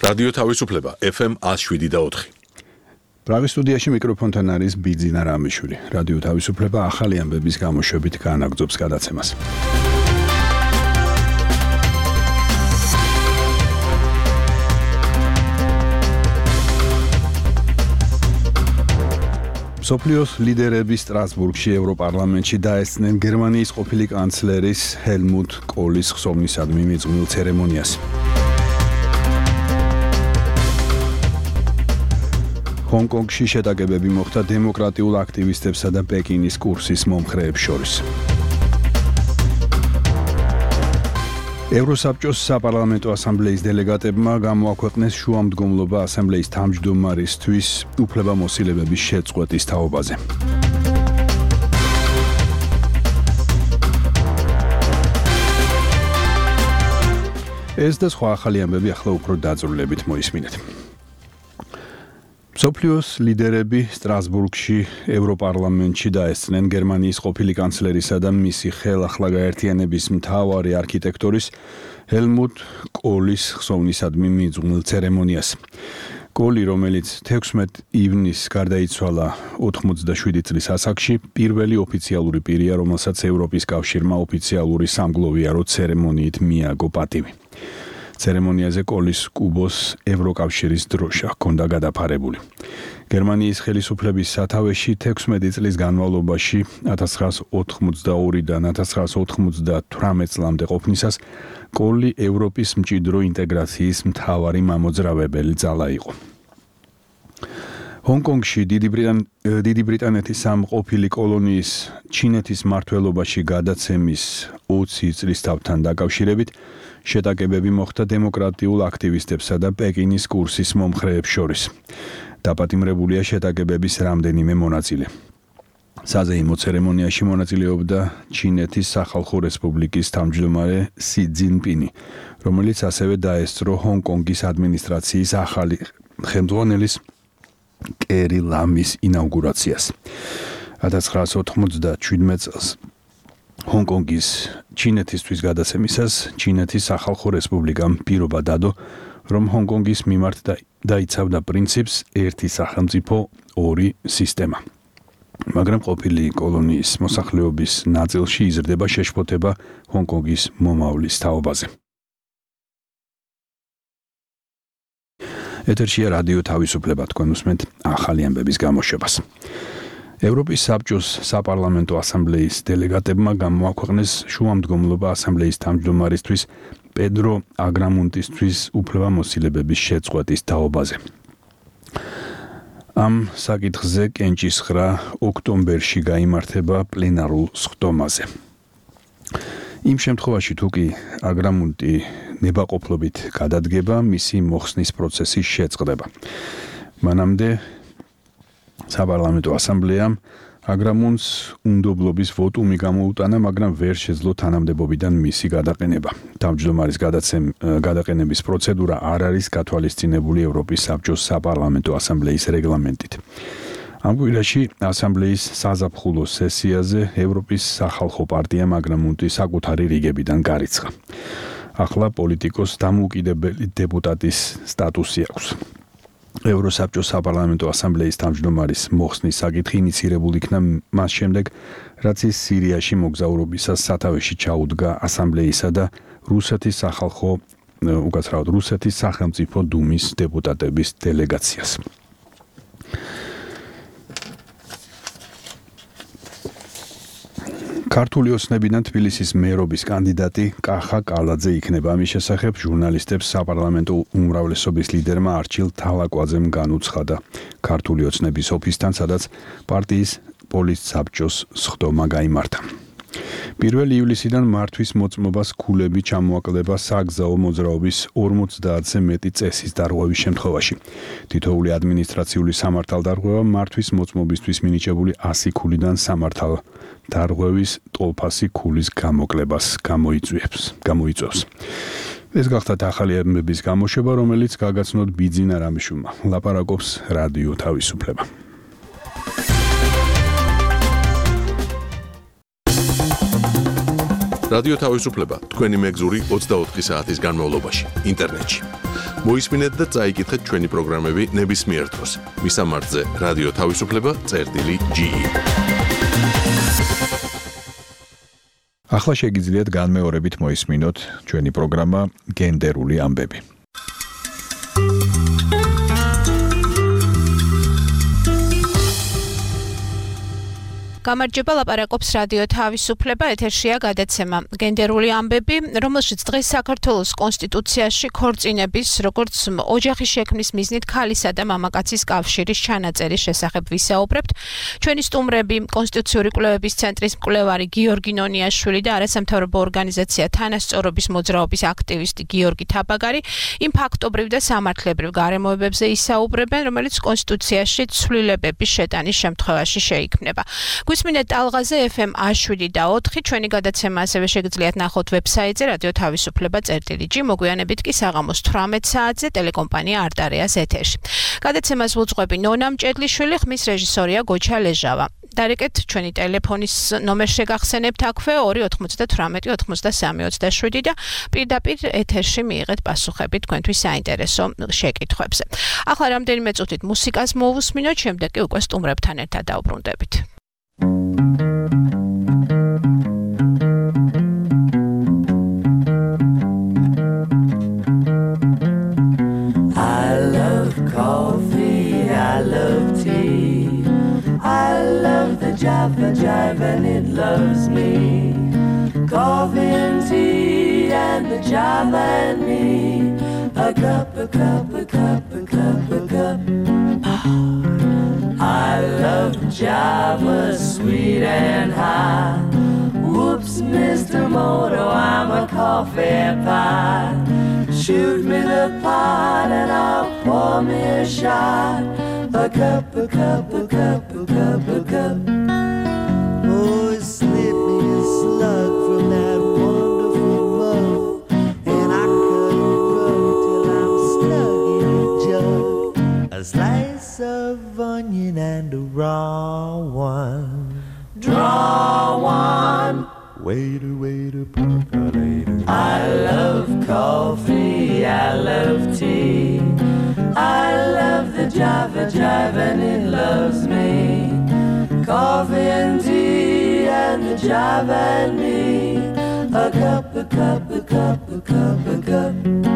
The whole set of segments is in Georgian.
რადიო თავისუფლება FM 107.4. პრაღის სტუდიაში მიკროფონთან არის ბიძინა რამიშვილი. რადიო თავისუფლება ახალი ამბების გამოშვებით განაგრძობს გადაცემას. მსოფლიოს ლიდერები სტრასბურგში ევროპარლამენტში დაესწნენ გერმანიის ყოფილი კანცლერის ჰელმუტ კოლის ხსოვნისადმი მიძღვნილ ცერემონიას. ჰონკონგში შეტაკებები მოხდა დემოკრატიულ აქტივისტებსა და პეკინის კურსის მომხრეებს შორის. ევროსაბჭოს საპარლამენტო ასამბლეის დელეგატებმა გამოაქვეყნეს შუამდგომლობა ასამბლეის თავმჯდომარისთვის უფლებამოსილებების შეწყვეტის თაობაზე. ეს და სხვა ახალი ამბები ახლა უფრო დაწვრილებით მოისმინეთ. მსოფლიოს ლიდერები სტრასბურგში ევროპარლამენტში დაესწნენ გერმანიის ყოფილი კანცლერისა და მისი ხელახლა გაერთიანების მთავარი არქიტექტორის ჰელმუტ კოლის ხსოვნისადმი მიძღვნილ ცერემონიას. კოლი, რომელიც 16 ივნისს გარდაიცვალა 87 წლის ასაკში, პირველი ოფიციალური პირია, რომელსაც ევროპის კავშირმა ოფიციალური სამგლოვიარო ცერემონიით მიაგო პატივი. ცერემონიაზე კოლის კუბოს ევროკავშირის დროშა ჰქონდა გადაფარებული. გერმანიის ხელისუფლების სათავეში 16 წლის განმავლობაში 1982-დან 1998 წლამდე ყოფნისას კოლი ევროპის მჭიდრო ინტეგრაციის მთავარი მამოძრავებელი ძალა იყო. ჰონკონგში დიდი ბრიტანეთის ამ ყოფილი კოლონიის ჩინეთის მმართველობაში გადაცემის 20 წლის თავთან დაკავშირებით შეტაკებები მოხდა დემოკრატიულ აქტივისტებსა და პეკინის კურსის მომხრეებს შორის. დაპატიმრებულია შეტაკებების რამდენიმე მონაწილე. საზეიმო ცერემონიაში მონაწილეობდა ჩინეთის სახალხო რესპუბლიკის თავმჯდომარე სი ძინპინი, რომელიც ასევე დაესწრო ჰონკონგის ადმინისტრაციის ახალი ხელმძღვანელის კერი ლამის ინაუგურაციას. 1997 წელს ჰონკონგის ჩინეთისთვის გადაცემისას ჩინეთის სახალხო რესპუბლიკამ პირობა დადო, რომ ჰონკონგის მიმართ დაიცავდა პრინციპს ერთი სახელმწიფო, ორი სისტემა. მაგრამ ყოფილი კოლონიის მოსახლეობის ნაწილში იზრდება შეშფოთება ჰონკონგის მომავლის თაობაზე. ეთერშია რადიო თავისუფლება, თქვენ უსმენთ ახალი ამბების გამოშვებას. ევროპის საბჭოს საპარლამენტო ასამბლეის დელეგატებმა გამოაქვეყნეს შუამდგომლობა ასამბლეის თავმჯდომარისთვის პედრო აგრამუნტისთვის უფლებამოსილებების შეწყვეტის თაობაზე. ამ საკითხზე კენჭისხრა ოქტომბერში გაიმართება პლენარულ სხდომაზე. იმ შემთხვევაში, თუ კი აგრამუნტი ნებაყოფლობით გადადგება, მისი მოხსნის პროცესი შეწყდება. მანამდე საპარლამენტო ასამბლეამ აგრამუნტს უნდობლობის ვოტუმი გამოუტანა, მაგრამ ვერ შეძლო თანამდებობიდან მისი გადაყენება. თავმჯდომარის გადაყენების პროცედურა არ არის გათვალისწინებული ევროპის საბჭოს საპარლამენტო ასამბლეის რეგლამენტით. ამ კვირაში ასამბლეის საზაფხულო სესიაზე ევროპის სახალხო პარტიამ აგრამუნტი საკუთარი რიგებიდან გარიცხა. ახლა პოლიტიკოს დამოუკიდებელი დეპუტატის სტატუსი აქვს. ევროსაბჭოს საპარლამენტო ასამბლეის თავმჯდომარის მოხსნის საკითხი ინიცირებული იქნა მას შემდეგ, რაც ის სირიაში მოგზაურობისას სათავეში ჩაუდგა ასამბლეისა და რუსეთის სახელმწიფო დუმის დეპუტატების დელეგაციას. ქართული ოცნებიდან თბილისის მერობის კანდიდატი კახა კალაძე იქნება. ამის შესახებ ჟურნალისტებს საპარლამენტო უმრავლესობის ლიდერმა არჩილ თალაკვაძემ განუცხადა ქართული ოცნების ოფისთან, სადაც პარტიის პოლიტსაბჭოს სხდომა გაიმართა. 1 ივლისიდან მართვის მოწმობას ქულები ჩამოაკლდება საგზაო მოძრაობის 50-ზე მეტი წესის დარღვევის შემთხვევაში. თითოეული ადმინისტრაციული სამართალდარღვევა მართვის მოწმობისთვის მინიჭებული 100 ქულიდან სამართალ დარღვევის ტოლფასი ქულის გამოკლებას გამოიწვევს. ეს გახდათ ახალი ამბების გამოშვება, რომელიც გაგაცნოთ ბიძინა რამიშვილმა. ლაპარაკობს რადიო თავისუფლება. რადიო თავისუფლება თქვენი მეგზური 24 საათის განმავლობაში ინტერნეტში მოისმინეთ და წაიკითხეთ ჩვენი პროგრამები ნებისმიერ დროს. მისამართზე რადიო თავისუფლება.ge. ახლა შეგიძლიათ განმეორებით მოისმინოთ ჩვენი პროგრამა გენდერული ამბები. გამარჯობა, ლაპარაკობს რადიო თავისუფლება, ეთერშია გადაცემა გენდერული ამბები, რომელშიც დღეს საქართველოს კონსტიტუციაში ქორწინების, როგორც ოჯახის შექმნის მიზნით ქალისა და მამაკაცის კავშირის ჩანაწერის შესახებ ვისაუბრებთ. ჩვენი სტუმრები კონსტიტუციური კვლევების ცენტრის მკვლევარი გიორგი ნონიაშვილი და არასამთავრობო ორგანიზაცია თანასწორობის მოძრაობის აქტივისტი გიორგი თაბაგარი იმ ფაქტობრივ და სამართლებრივ გარემოებებზე ისაუბრებენ, რომელიც კონსტიტუციაში ცვლილებების შეტანის შემთხვევაში შეიქმნება. გვისმინეთ ტალღაზე FM A7 და 4, ჩვენი გადაცემა ასევე შეგიძლიათ ნახოთ ვებსაიტზე radioთავისუფლება.ge, მოგვიანებით კი საღამოს 18 საათზე ტელეკომპანია არტარეას ეთერში. გადაცემას ვუძღვები ნონა მჭედლიშვილი, ხმის რეჟისორია გოჩა ლეჟავა. დარეკეთ ჩვენი ტელეფონის ნომერს შეგახსენებთ აქვე 298 83 27 და პირდაპირ ეთერში მიიღეთ პასუხები თქვენთვის საინტერესო შეკითხვებზე. ახლა რამდენიმე წუთით მუსიკას მოვუსმინოთ, შემდეგ კი უკვე სტუმრებთან ერთად დავბრუნდებით. I love coffee, I love tea, I love the jive and it loves me. Coffee and tea and the jive and me. A cup, a cup, a cup, a cup, a cup. I love Java, sweet and high. Whoops, Mr. Moto, I'm a coffee pie. Shoot me the pot and I'll pour me a shot. A cup, a cup, a cup, a cup, a cup. Oh, slip me a slug from that wonderful mug, and I cut a rug till I'm stuck in a jug. A slice of onion and a raw one. Draw one. Waiter, waiter, percolator. I love coffee, I love tea, I love the jive and it loves me. Coffee and tea and the jive and me. A cup, a cup, a cup, a cup, a cup.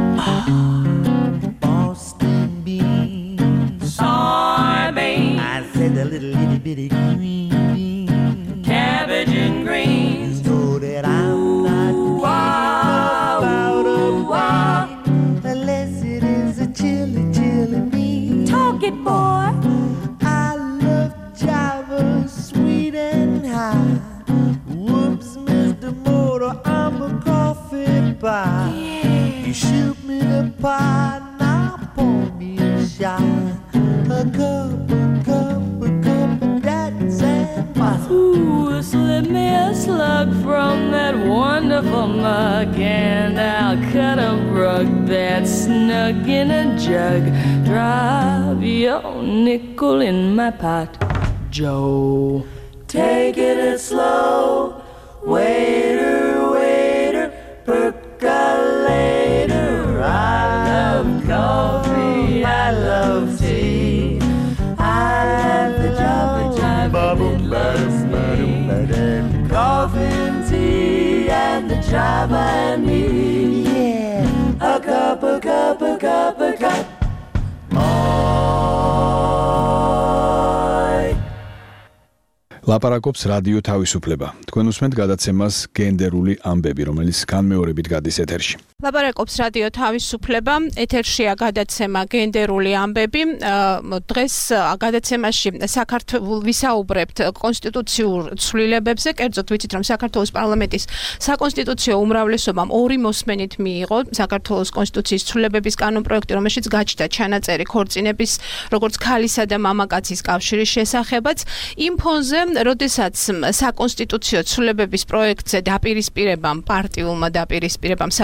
Boston beans, soybeans. I said a little itty bitty green beans, cabbage and greens. So that I'm not about a wine, unless it is a chili, chili bean. Talk it, boy. I love Java, sweet and high. Whoops, Mr. Motor, I'm a coffee pie. Yeah. You shoot me the pot, now pour me a shot. A cup, a cup, a cup of that sand. Ooh, slip me a slug from that wonderful mug, and I'll cut a rug that's snug in a jug. Drop your nickel in my pot, Joe. Taking it slow, waiter, waiter, percolator. I love coffee, I love tea, I love the jive and it loves me. Coffee and tea and the jive and me. Yeah. A cup, a cup, a cup, a cup. ლაპარაკობს რადიო თავისუფლება. თქვენ უსმენთ გადაცემას გენდერული ამბები, რომელიც განმეორებით გადის ეთერში. ლაპარაკობს რადიო თავისუფლება, ეთერშია გადაცემა გენდერული ამბები. დღეს გადაცემაში საქართველოს ვისაუბრებთ კონსტიტუციურ ცვლილებებზე, კერძოდ ვიცით, რომ საქართველოს პარლამენტის საკონსტიტუციო უმრავლესობამ ორი მოსმენით მიიღო საქართველოს კონსტიტუციის ცვლილებების კანონპროექტი, რომელშიც გაჩნდა ჩანაწერი ქორწინების, როგორც ქალისა და მამაკაცის კავშირის შესახებაც. იმ ფონზე როდესაც საკონსტიტუციო ცვლილებების პროექტზე დაპირისპირებამ, პარტიულმა დაპირისპირებამ საზოგადოებრივ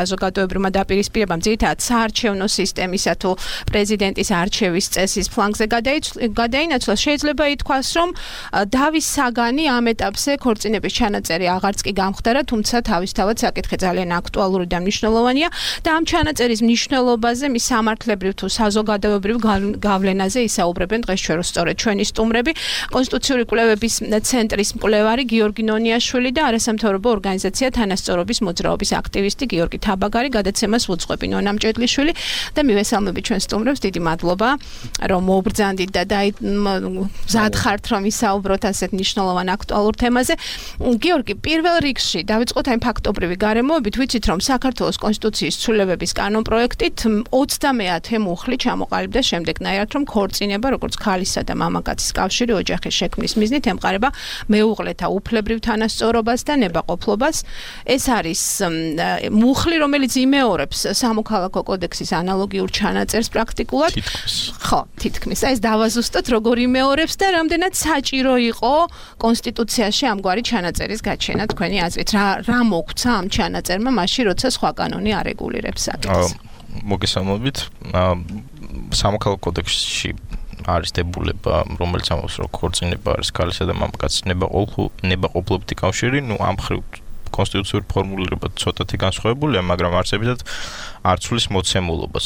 საზოგადოებრივმა დაპირისპირებამ ძირითადად საარჩევნო სისტემისა თუ პრეზიდენტის არჩევის წესის ფლანგზე გადაინაცვლა, შეიძლება ითქვას, რომ დავის საგანი ამ ეტაპზე ქორწინების ჩანაწერი აღარც კი გამხდარა, თუმცა თავისთავად საკითხი ძალიან აქტუალური და მნიშვნელოვანია და ამ ჩანაწერის მნიშვნელობაზე მის სამართლებრივ თუ საზოგადოებრივ გავლენაზე ისაუბრებენ დღეს ჩვენ სწორედ ჩვენი სტუმრები, კონსტიტუციური კვლევების ცენტრის მკვლევარი გიორგი ნონიაშვილი და არასამთავრობო ორგანიზაცია თანასწორობის მოძრაობის აქტივისტი გიორგი თაბაგარი. გადაცემას უძღვები ნონა მჭედლიშვილი და მივესალმებით ჩვენ სტუმრებს. დიდი მადლობა, რომ მობრძანდით და მზად ხართ, რომ ისაუბროთ ასეთ მნიშვნელოვან აქტუალურ თემაზე. გიორგი, პირველ რიგში დავიწყოთ აი ფაქტობრივი გარემოებით, ვიცით, რომ საქართველოს კონსტიტუციის ცვლილებების კანონპროექტით 30-ე მუხლი ჩამოყალიბდა შემდეგნაირად, რომ ქორწინება, როგორც ქალისა და მამაკაცის კავშირი ოჯახის შექმნის მიზნით ემყარება მეუღლეთა უფლებრივ თანასწორობას და ნებაყოფლობას. ეს არის მუხლი, რომელიც იმეორებს სამოქალაქო კოდექსის ანალოგიურ ჩანაწერს პრაქტიკულად. ხო, თითქმის. ეს დავაზუსტოთ, როგორ იმეორებს და რამდენად საჭირო იყო კონსტიტუციაში ამგვარი ჩანაწერის გაჩენა თქვენი აზრით. რა მოგცა ამ ჩანაწერმა მაშინ, როცა სხვა კანონი არ რეგულირებს საკითხს? მოგესალმებით. სამოქალაქო კოდექსში არის დებულება, რომელიც ამბობს, რომ ქორწინება არის ქალისა და მამაკაცის ნებაყოფლობითი კავშირი, ამ მხრივ კონსტიტუციური ფორმულირება ცოტათი განსხვავებულია, მაგრამ არსებითად არ ცვლის მოცემულობას.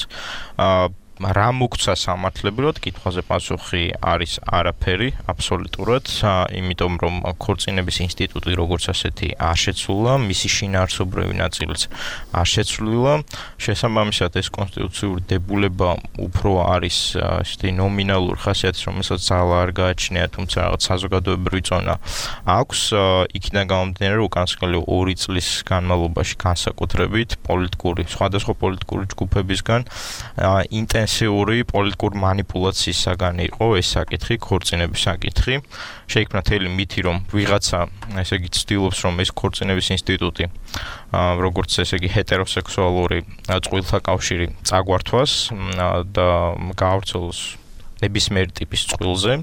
რა მოგცა სამართლებრივად, კითხვაზე პასუხი არის არაფერი, აბსოლუტურად, იმიტომ რომ ქორწინების ინსტიტუტი როგორც ასეთი არ შეცვლილა, მისი შინაარსობრივი ნაწილიც არ შეცვლილა. შესაბამისად, ეს კონსტიტუციური დებულება უფრო არის ესეთი ნომინალური ხასიათის, რომელსაც ძალა არ გააჩნია, თუმცა რაღაც საზოგადოებრივი წონა აქვს. იქიდან გამომდინარე, რომ უკანასკნელი 2 წლის განმავლობაში განსაკუთრებით სხვადასხვა პოლიტიკური ჯგუფებისგან ინტენსიური პოლიტიკური მანიპულაციის საგანი იყო ეს საკითხი, ქორწინების საკითხი. შეიქმნა თელი მითი, რომ ვიღაცა, ესე იგი, ცდილობს, რომ ეს ქორწინების ინსტიტუტი, როგორც ესე იგი, ჰეტეროსექსუალური წყვილთა კავშირი წაგვართვას და გაავრცელოს ნებისმიერ ტიპის წყვილზე,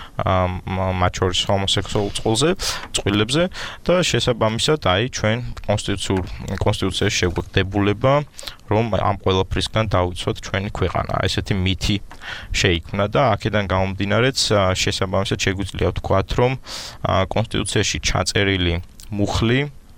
მათ შორის ჰომოსექსუალ წყვილებზე და შესაბამისად, ჩვენ კონსტიტუციაში შეგვეყდებულება, რომ ამ ყველაფრისგან დავიცვათ ჩვენი ქვეყანა. ესეთი მითი შეიქმნა და აქედან გამომდინარეც შესაბამისად შეგვიძლია ვთქვათ, რომ კონსტიტუციაში ჩაწერილი მუხლი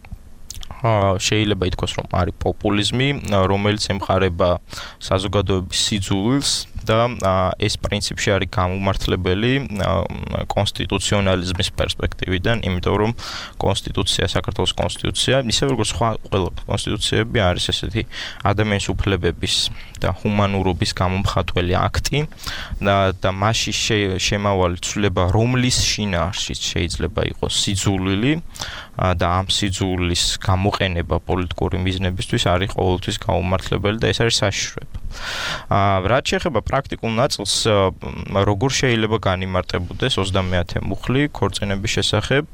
შეიძლება ითქვას, რომ არის პოპულიზმი, რომელიც ემყარება საზოგადოების სიძულვილს და ეს პრინციპში არის გამომართლებელი კონსტიტუციონალიზმის პერსპექტივიდან, იმიტომ რომ საქართველოს კონსტიტუცია, ისე როგორც ყველა კონსტიტუციები არის ესეთი ადამიანის უფლებების და ჰუმანურობის გამომხატველი აქტი და მასში შემავალი ცვლილება, რომლის შინაარსიც შეიძლება იყოს სიძულვილი და ამ სიძულვილის გამოყენება პოლიტიკური მიზნებისთვის არის ყოველთვის გამომართლებელი და ეს არის საშიშროება. რაც შეეხება პრაქტიკულ ნაწილს, როგორ შეიძლება განიმარტებოდეს 30-ე მუხლი ქორწინების შესახებ,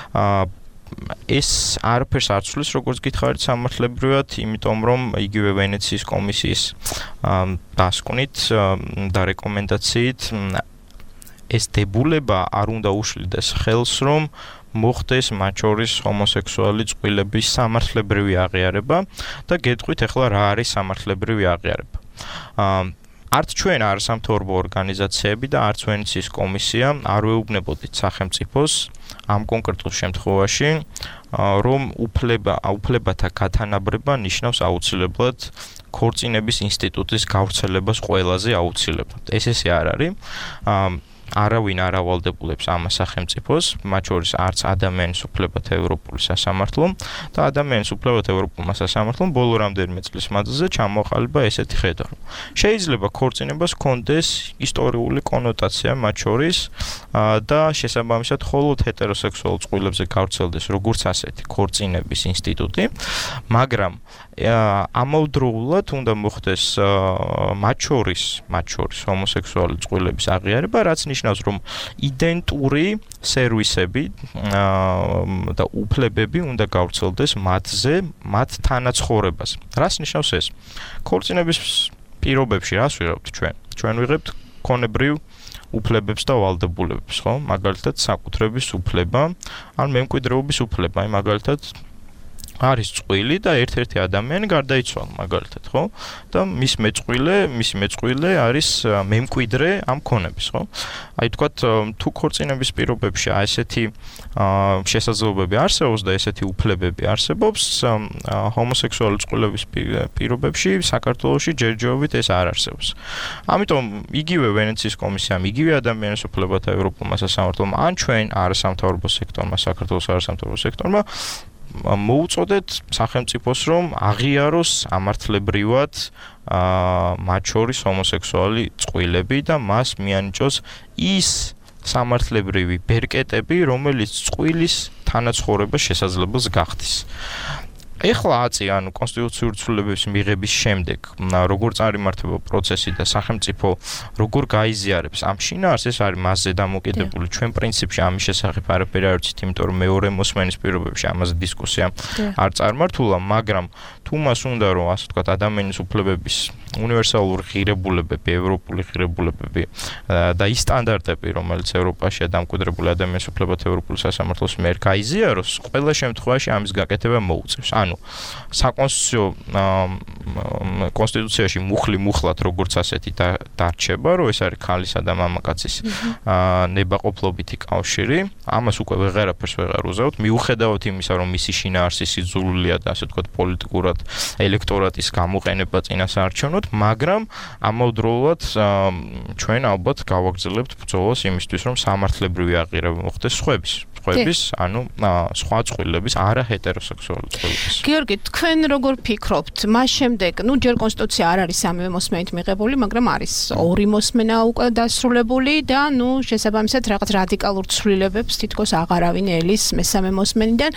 ეს არაფერს არ ცვლის, როგორც გითხარით სამართლებრივად, იმიტომ რომ იგივე ვენეციის კომისიის დასკვნით და რეკომენდაციით ეს დებულება არ უნდა უშლიდეს ხელს, რომ მოხდეს მათ შორის ჰომოსექსუალი წყვილების სამართლებრივი აღიარება და გეტყვით ახლა რა არის სამართლებრივი აღიარება. არც ჩვენ არასამთავრობო ორგანიზაციები და არც ვენეციის კომისია არ ვეუბნებოდით სახელმწიფოს ამ კონკრეტულ შემთხვევაში, რომ უფლებათა გათანაბრება ნიშნავს აუცილებლად ქორწინების ინსტიტუტის გავრცელებას ყველაზე აუცილებლად. ესე არ არის. არავინ არ ავალდებულებს ამას სახელმწიფოს, მათ შორის არც ადამიანის უფლებათა ევროპული სასამართლო და ადამიანის უფლებათა ევროპულმა სასამართლომ ბოლო რამდენიმე წლის მანძილზე ჩამოყალიბა ესეთი ხედვა. შეიძლება ქორწინებას ჰქონდეს ისტორიული კონოტაცია მათ შორის და შესაბამისად მხოლოდ ჰეტეროსექსუალ წყვილებზე გავრცელდეს როგორც ასეთი ქორწინების ინსტიტუტი, მაგრამ ამავდროულად უნდა მოხდეს მათ შორის ჰომოსექსუალი წყვილების აღიარება, რაც ნიშნავს, რომ იდენტური სერვისები და უფლებები უნდა გავრცელდეს მათზე, მათ თანაცხოვრებას. რას ნიშნავს ეს? ქორწინების პირობებში რას ვიღებთ ჩვენ? ჩვენ ვიღებთ ქონებრივ უფლებებს და ვალდებულებებს, ხო? მაგალითად, საკუთრების უფლება, ან მემკვიდრეობის უფლება, მაგალითად არის წყვილი და ერთ-ერთი ადამიანი გარდაიცვალა მაგალითად, ხო? და მისი მეწყვილე არის მემკვიდრე ამ ქონების, ხო? აი თქვათ თუ ქორწინების პირობებში ესეთი შესაძლებლობები არსებობს და ესეთი უფლებები არსებობს, ჰომოსექსუალური წყვილების პირობებში საქართველოში ჯერჯერობით ეს არ არსებობს. ამიტომ იგივე ვენეციის კომისიამ, იგივე ადამიანის უფლებათა ევროპულმა სასამართლომ, ან ჩვენ არასამთავრობო სექტორმა, საქართველოს არასამთავრობო სექტორმა მოუწოდეთ სახელმწიფოს, რომ აღიაროს ამართლებრივად მათ შორის ჰომოსექსუალი წყვილები და მას მიანიჭოს ის სამართლებრივი ბერკეტები, რომელიც წყვილის თანაცხოვრებას შესაძლებელს გახდის. ეხლა ანუ კონსტიტუციური ცვლილებების მიღების შემდეგ როგორ წარიმართება პროცესი და სახელმწიფო როგორ გაიზიარებს ამ შინაარსს, ეს არის მასზე დამოკიდებული. ჩვენ პრინციპში ამის შესახებ არაფერი არ ვიცით, იმიტომ რომ მეორე მოსმენის პირობებში ამაზე დისკუსია არ წარმართულა, მაგრამ თუ მას უნდა რომ ასე ვთქვათ ადამიანის უფლებების უნივერსალური ღირებულებები, ევროპული ღირებულებები და ის სტანდარტები, რომელიც ევროპაშია დამკვიდრებული ადამიანის უფლებათა ევროპული სასამართლოს მიერ გაიზიაროს, ყველა შემთხვევაში ამის გაკეთება მოუწევს. ანუ კონსტიტუციაში მუხლად როგორც ასეთი დარჩება, რომ ეს არის ქალისა და მამაკაცის ნებაყოფლობითი კავშირი, ამას უკვე ვეღარაფერს ვეღარ უზავთ, მიუხედავად იმისა, რომ მისი შინაარსი სიძულვილია და ასე ვთქვათ პოლიტიკურად ელექტორატის გამოყენება წინასაარჩევნოდ, მაგრამ ამავდროულად ჩვენ ალბათ გავაგრძელებთ ბრძოლას იმისთვის, რომ სამართლებრივი აღიარება მოხდეს ანუ სხვა წყვილების, არა ჰეტეროსექსუალური წყვილების. გიორგი, თქვენ როგორ ფიქრობთ? მას შემდეგ, ჯერ კონსტიტუცია არ არის სამივე მოსმენით მიღებული, მაგრამ არის ორი მოსმენა უკვე დასრულებული და შესაბამისად რაღაც რადიკალურ ცვლილებებს თითქოს აღარავინ ელის მესამე მოსმენიდან.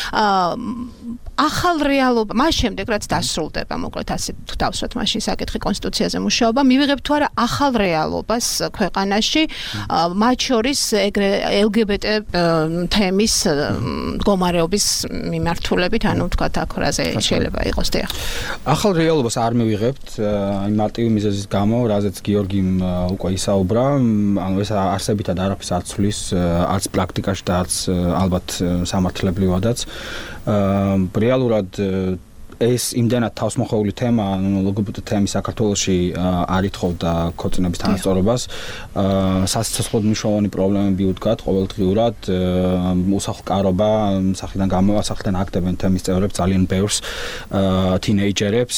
ახალ რეალობა, მას შემდეგ რაც დასრულდება, მოკლედ ასე თუ დავსვათ მაშინ საკითხი კონსტიტუციაზე მუშაობა, მივიღებთ თუ არა ახალ რეალობას ქვეყანაში, მათ შორის LGBT თემის მდგომარეობის მიმართულებით, ვთქვათ, აქ რაზე შეიძლება იყოს დიახ. ახალ რეალობას არ მივიღებთ, მარტივი მიზეზის გამო, რაზეც გიორგიმ უკვე ისაუბრა, ეს არსებითად არაფერს არ ცვლის, არც პრაქტიკაში და არც ალბათ სამართლებრივადაც. რეალურად ეს იმდენად თავსმოხეული თემა, LGBT თემი საქართველოში არ ითხოვდა ქორწინების თანასწორობას, სასიცოცხლოდ მნიშვნელოვანი პრობლემები უდგათ ყოველდღიურად, უსახლკარობა, სახლიდან აკდებენ თემის წევრებს ძალიან ბევრს, თინეიჯერებს,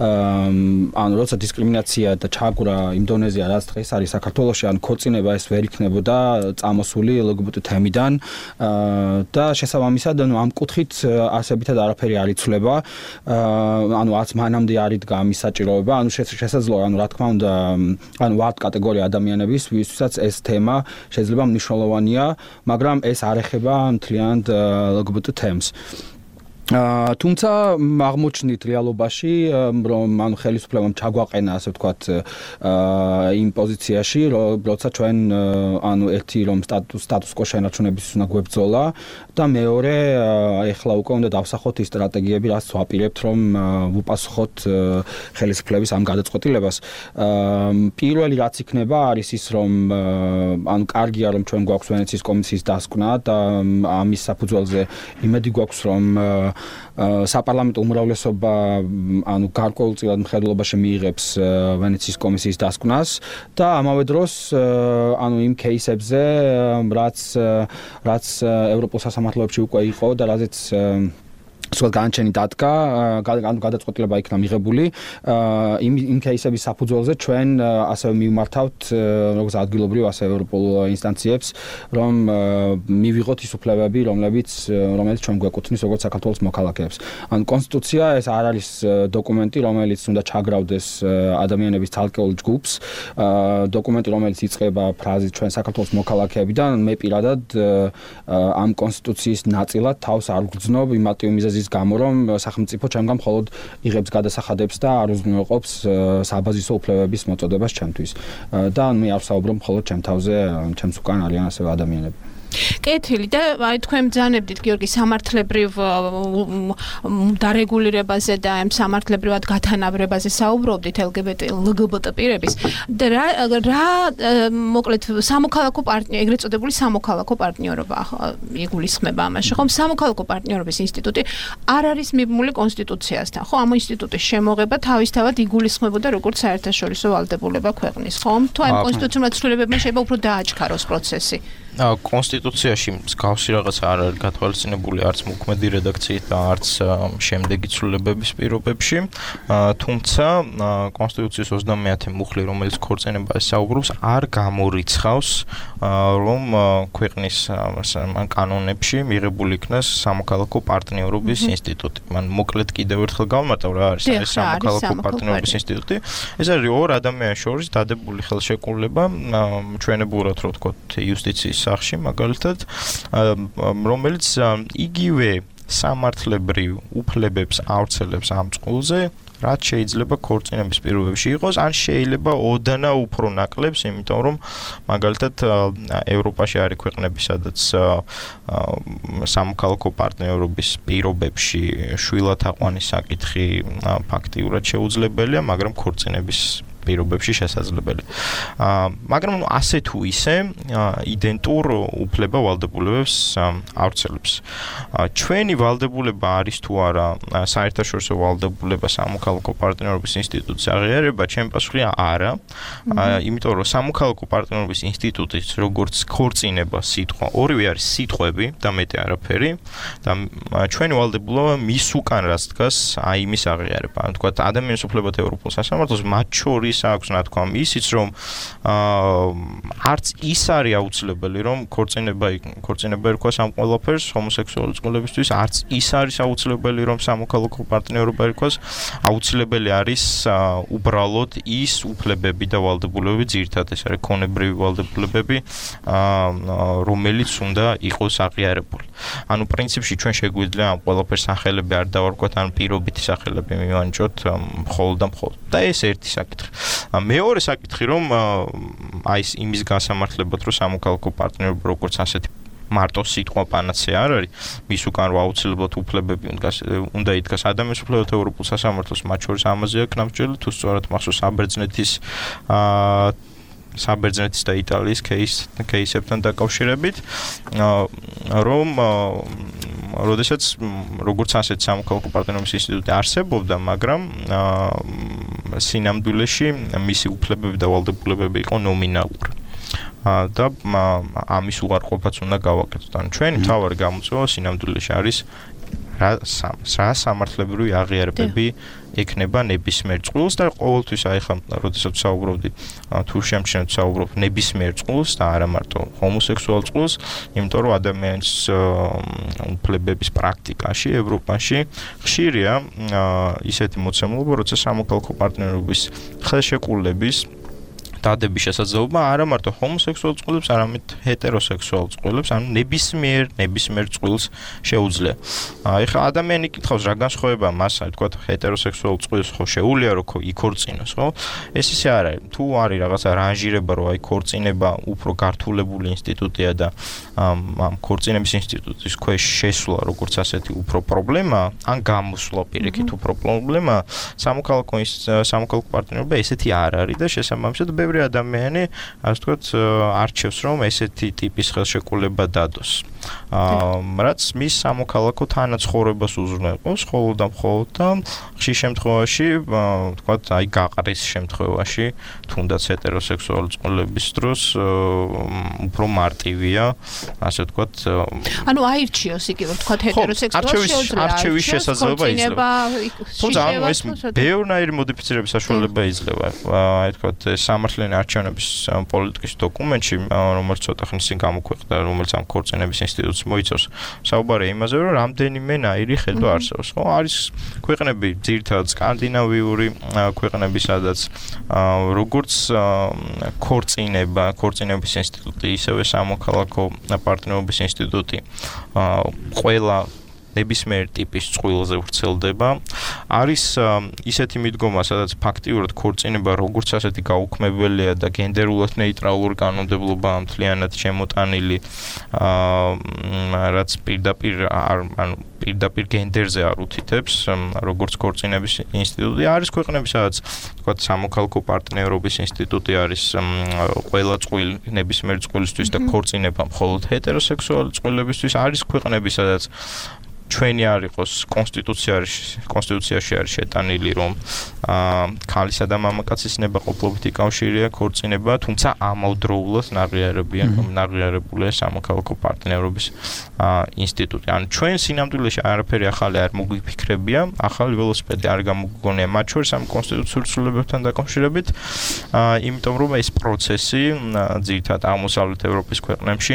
როცა დისკრიმინაცია და ჩაგვრა იმ დონეზე რაც დღეს არის საქართველოში, ქორწინება ეს ვერ იქნებოდა წამოსული LGBT თემიდან და შესაბამისად ამ კუთხით არსებითად არაფერი არ იცვლება. არც მანამდე არ იდგა ამის საჭიროება, შესაძლოა, რა თქმა უნდა, ვართ კატეგორია ადამიანების, ვისთვისაც ეს თემა შეიძლება მნიშვნელოვანია, მაგრამ ეს არ ეხება მთლიანად LGBT თემს. თუმცა აღმოჩნდით რეალობაში, რომ ხელისუფლებამ ჩაგვაყენა, ასე ვთქვათ, იმ პოზიციაში, როცა ჩვენ ერთი რომ სტატუს-კვო შენარჩუნების უნდა გვებრძოლა და მეორე ეხლა უკვე უნდა დავსახოთ ის სტრატეგიები, რაც ვაპირებთ, რომ ვუპასუხოთ ხელისუფლების ამ გადაწყვეტილებას. პირველი რაც იქნება არის ის, რომ კარგია რომ ჩვენ გვაქვს ვენეციის კომისიის დასკვნა და ამის საფუძველზე იმედი გვაქვს, რომ საპარლამენტო უმრავლესობა გარკვეულწილად მხედველობაში მიიღებს ვენეციის კომისიის დასკვნას და ამავე დროს იმ кейსებზე რაც ევროპულ სასამართლოებში უკვე იყო და რაზეც განჩენი დადგა, გადაწყვეტილება იქნა მიღებული, იმ кейსების საფუძველზე ჩვენ ასევე მივმართავთ როგორც ადგილობრივ, ასე ევროპულ ინსტანციებს, რომ მივიღოთ ის უფლებები, რომელიც ჩვენ გვეკუთვნის როგორც საქართველოს მოქალაქეებს. კონსტიტუცია ეს არ არის დოკუმენტი, რომელიც უნდა ჩაგრავდეს ადამიანების ცალკეულ ჯგუფს, დოკუმენტი, რომელიც იწყება ფრაზით ჩვენ საქართველოს მოქალაქეებიდან, მე პირადად ამ კონსტიტუციის ნაწილად თავს არ ვგრძნობ იმატივი მიზეზის გამო, რომ სახელმწიფო ჩემგან მხოლოდ იღებს გადასახადებს და არ უზრუნველყოფს საბაზისო უფლებების მოწოდებას ჩემთვის. და მე არ ვსაუბრობ მხოლოდ ჩემ თავზე, ჩემს უკან არიან ასევე ადამიანები. კეთილი და აი თქვენ ბრძანებდით გიორგი სამართლებრივ დარეგულირებაზე და ამ სამართლებრივად გათანაბრებაზე საუბრობდით LGBT პირების და რა მოკლედ სამოქალაქო პარტნიორობა, ეგრეთ წოდებული სამოქალაქო პარტნიორობა იგულისხმება ამაში. ხომ სამოქალაქო პარტნიორობის ინსტიტუტი არ არის მიბმული კონსტიტუციასთან. ხო, ამ ინსტიტუტის შემოღება თავისთავად იგულისხმებოდა როგორც საერთაშორისო ვალდებულება ქვეყნის. ხომ? თუ ამ კონსტიტუციურ ცვლილებებმა შეიძლება უფრო დააჩქაროს პროცესი. კონსტიტუციაში მსგავსი რაღაცა არ არის გათვალისწინებული არც მოქმედი რედაქციით და არც შემდეგი ცვლილებების პირობებში. თუმცა კონსტიტუციის 30-ე მუხლი, რომელიც ქორწინებაზე საუბრობს, არ გამორიცხავს, რომ ქვეყნის კანონებში მიღებული იქნას სამოქალაქო პარტნიორობის ინსტიტუტი. მან მოკლედ კიდევ ერთხელ გავმარტავ რა არის ეს სამოქალაქო პარტნიორობის ინსტიტუტი. ეს არის ორ ადამიანის შორის დადებული ხელშეკრულება, ჩვენებურად რო ვთქვათ, იუსტიციის სახში მაგალითად, რომელიც იგივე სამართლებრივ უფლებებს ავრცელებს ამ წყულზე, რაც შეიძლება ქორწინების პირობებში იყოს, ან შეიძლება ოდნა უფრო ნაკლებს, იმიტომ რომ მაგალითად ევროპაში არის ქვეყნები, სადაც სამოქალაქო პარტნიორობის პირობებში შვილად აყვანის საკითხი ფაქტიურად შეუძლებელია, მაგრამ ქორწინების პირობებში შესაძლებელია. მაგრამ ასე თუ ისე იდენტურ უფლება ვალდებულებებს ავრცელებს. ჩვენი ვალდებულება არის თუ არა საერთაშორისო ვალდებულება სამოქალაქო პარტნიორობის ინსტიტუტის აღიარება, ჩემი პასუხია არა. იმიტომ რომ სამოქალაქო პარტნიორობის ინსტიტუტის როგორც ქორწინება სიტყვა, ორივე არის სიტყვები და მეტი არაფერი და ჩვენი ვალდებულება მის უკან რაც დგას, აი იმის აღიარება. თქვათ ადამიანის უფლებათა ევროპულ სასამართლოს მათ შორის აქვს ნათქვამ ისიც რომ არც ის არის აუცილებელი რომ ქორწინება ერქვას ამ ყველაფერს ჰომოსექსუალური წყვილებისთვის, არც ის არის აუცილებელი რომ სამოქალაქო პარტნიორობა ერქვას, აუცილებელი არის უბრალოდ ის უფლებები და ვალდებულებები, ძირითადად ეს არის ქონებრივი ვალდებულებები, რომელიც უნდა იყოს აღიარებული. ანუ პრინციპში ჩვენ შეგვიძლია ამ ყველაფერს სახელები არ დავარქვათ, ან პირობითი სახელები მივანიჭოთ მხოლოდ და მხოლოდ. და ეს ერთი საკითხი. მეორე საკითხი რომ აი იმის გასამართლებად რომ სამოქალაქო პარტნიორობა როგორც ასეთი მარტო სიტყვა პანაცეა არ არის, მის უკან რო აუცილებლად უფლებები უნდა იდგას ადამიანის უფლებათა ევროპულ სასამართლოს, მათ შორის ამაზეა კნაფჭელი, თუ სწორად მახსოვს საბერძნეთის და იტალიის кейსებთან დაკავშირებით, რომ როდესაც როგორც ასეთი სამოქალაქო პარტნიორობის ინსტიტუტი არსებობდა, მაგრამ სინამდვილეში მისი უფლებები და ვალდებულებები იყო ნომინალური. და ამის უარყოფაც უნდა გავაკეთოთ. ანუ ჩვენი მთავარი გამოწვევა სინამდვილეში არის რა სამართლებრივი აღიარებები ექნება ნებისმიერ წყვილს და ყოველთვის აი ხა როდესაც საუბრობდი თუ შემჩნევთ საუბრობ ნებისმიერ წყვილს და არა მარტო ჰომოსექსუალ წყვილს, იმიტომ რომ ადამიანის უფლებების პრაქტიკაში ევროპაში ხშირია ისეთი მოცემულობა, როცა სამოქალაქო პარტნიორობის ხელშეკრულების დადების შესაძლებლობა არა მარტო ჰომოსექსუალ წყვილებს, არამედ ჰეტეროსექსუალ წყვილებს, ანუ ნებისმიერ წყვილს შეუძლია. ეხლა ადამიანი იკითხავს რა განსხვავებაა მას, აი თქვა ჰეტეროსექსუალ წყვილს ხო შეუძლია რომ იქორწინოს, ხო? ეს ისე არ არის. თუ არის რაღაცა რანჟირება, რომ აი ქორწინება უფრო გართულებული ინსტიტუტია და ამ ქორწინების ინსტიტუტის ქვეშ შესვლა როგორც ასეთი უფრო პრობლემაა, ან გამოსვლა პირიქით უფრო პრობლემაა, სამოქალაქო პარტნიორობა ესეთი არ არის და შესაბამისად ადამიანი, ასე ვთქვათ, არჩევს რომ ესეთი ტიპის ხელშეკრულება დადოს. რაც მის სამოქალაქო თანაცხოვრებას უზრუნველყოფს, მხოლოდ და მხოლოდ ხშირ შემთხვევაში, ვთქვათ, აი გაყრის შემთხვევაში, თუნდაც ჰეტეროსექსუალური წყვილების დროს უფრო მარტივია, ასე ვთქვათ. ანუ აირჩიოს იგივე, ვთქვათ, ჰეტეროსექსუალს შეუძლია არჩევის შესაძლებლობა იძლევა. თუმცა ანუ ეს ბევრნაირი მოდიფიცირების საშუალება იძლევა. აი ვთქვათ, სამართლიანი არჩევნების პოლიტიკის დოკუმენტში, რომელიც ცოტა ხნის წინ გამოქვეყნდა, რომელიც ამ ქორწინების ინსტიტუტს მოიცავს, საუბარია იმაზე, რომ რამდენიმე ნაირი ხედვა არსებობს. ხო, არის ქვეყნები, ძირითადად სკანდინავიური ქვეყნები, სადაც როგორც ქორწინების ინსტიტუტი, ისევე სამოქალაქო პარტნიორობის ინსტიტუტი ყველა ნებისმიერ ტიპის წყვილზე ვრცელდება. არის ისეთი მიდგომა, სადაც ფაქტიურად ქორწინება როგორც ასეთი გაუქმებელია და გენდერულად ნეიტრალური კანონმდებლობა მთლიანად შემოტანილი, რაც პირდაპირ გენდერზე არ უთითებს, როგორც ქორწინების ინსტიტუტი არის ქვეყნები, სადაც თქვათ სამოქალაქო პარტნიორობის ინსტიტუტი არის ყველა წყვილ ნებისმიერ წყვილისთვის და ქორწინება მხოლოდ ჰეტეროსექსუალი წყვილებისთვის, არის ქვეყნები, სადაც ჩვენი არ იყოს კონსტიტუციაში არის შეტანილი, რომ ქალისა და მამაკაცის ნებაყოფლობითი კავშირია ქორწინება, თუმცა ამავდროულად ნაღიარებულია სამოქალაქო პარტნიორობის ინსტიტუტი. ანუ ჩვენ სინამდვილეში არაფერი ახალი არ მოგვიფიქრებია, ახალი ველოსიპედი არ გამოგვგონია მათ შორის ამ კონსტიტუციურ ცვლილებებთან დაკავშირებით, იმიტომ რომ ეს პროცესი ძირითადად აღმოსავლეთ ევროპის ქვეყნებში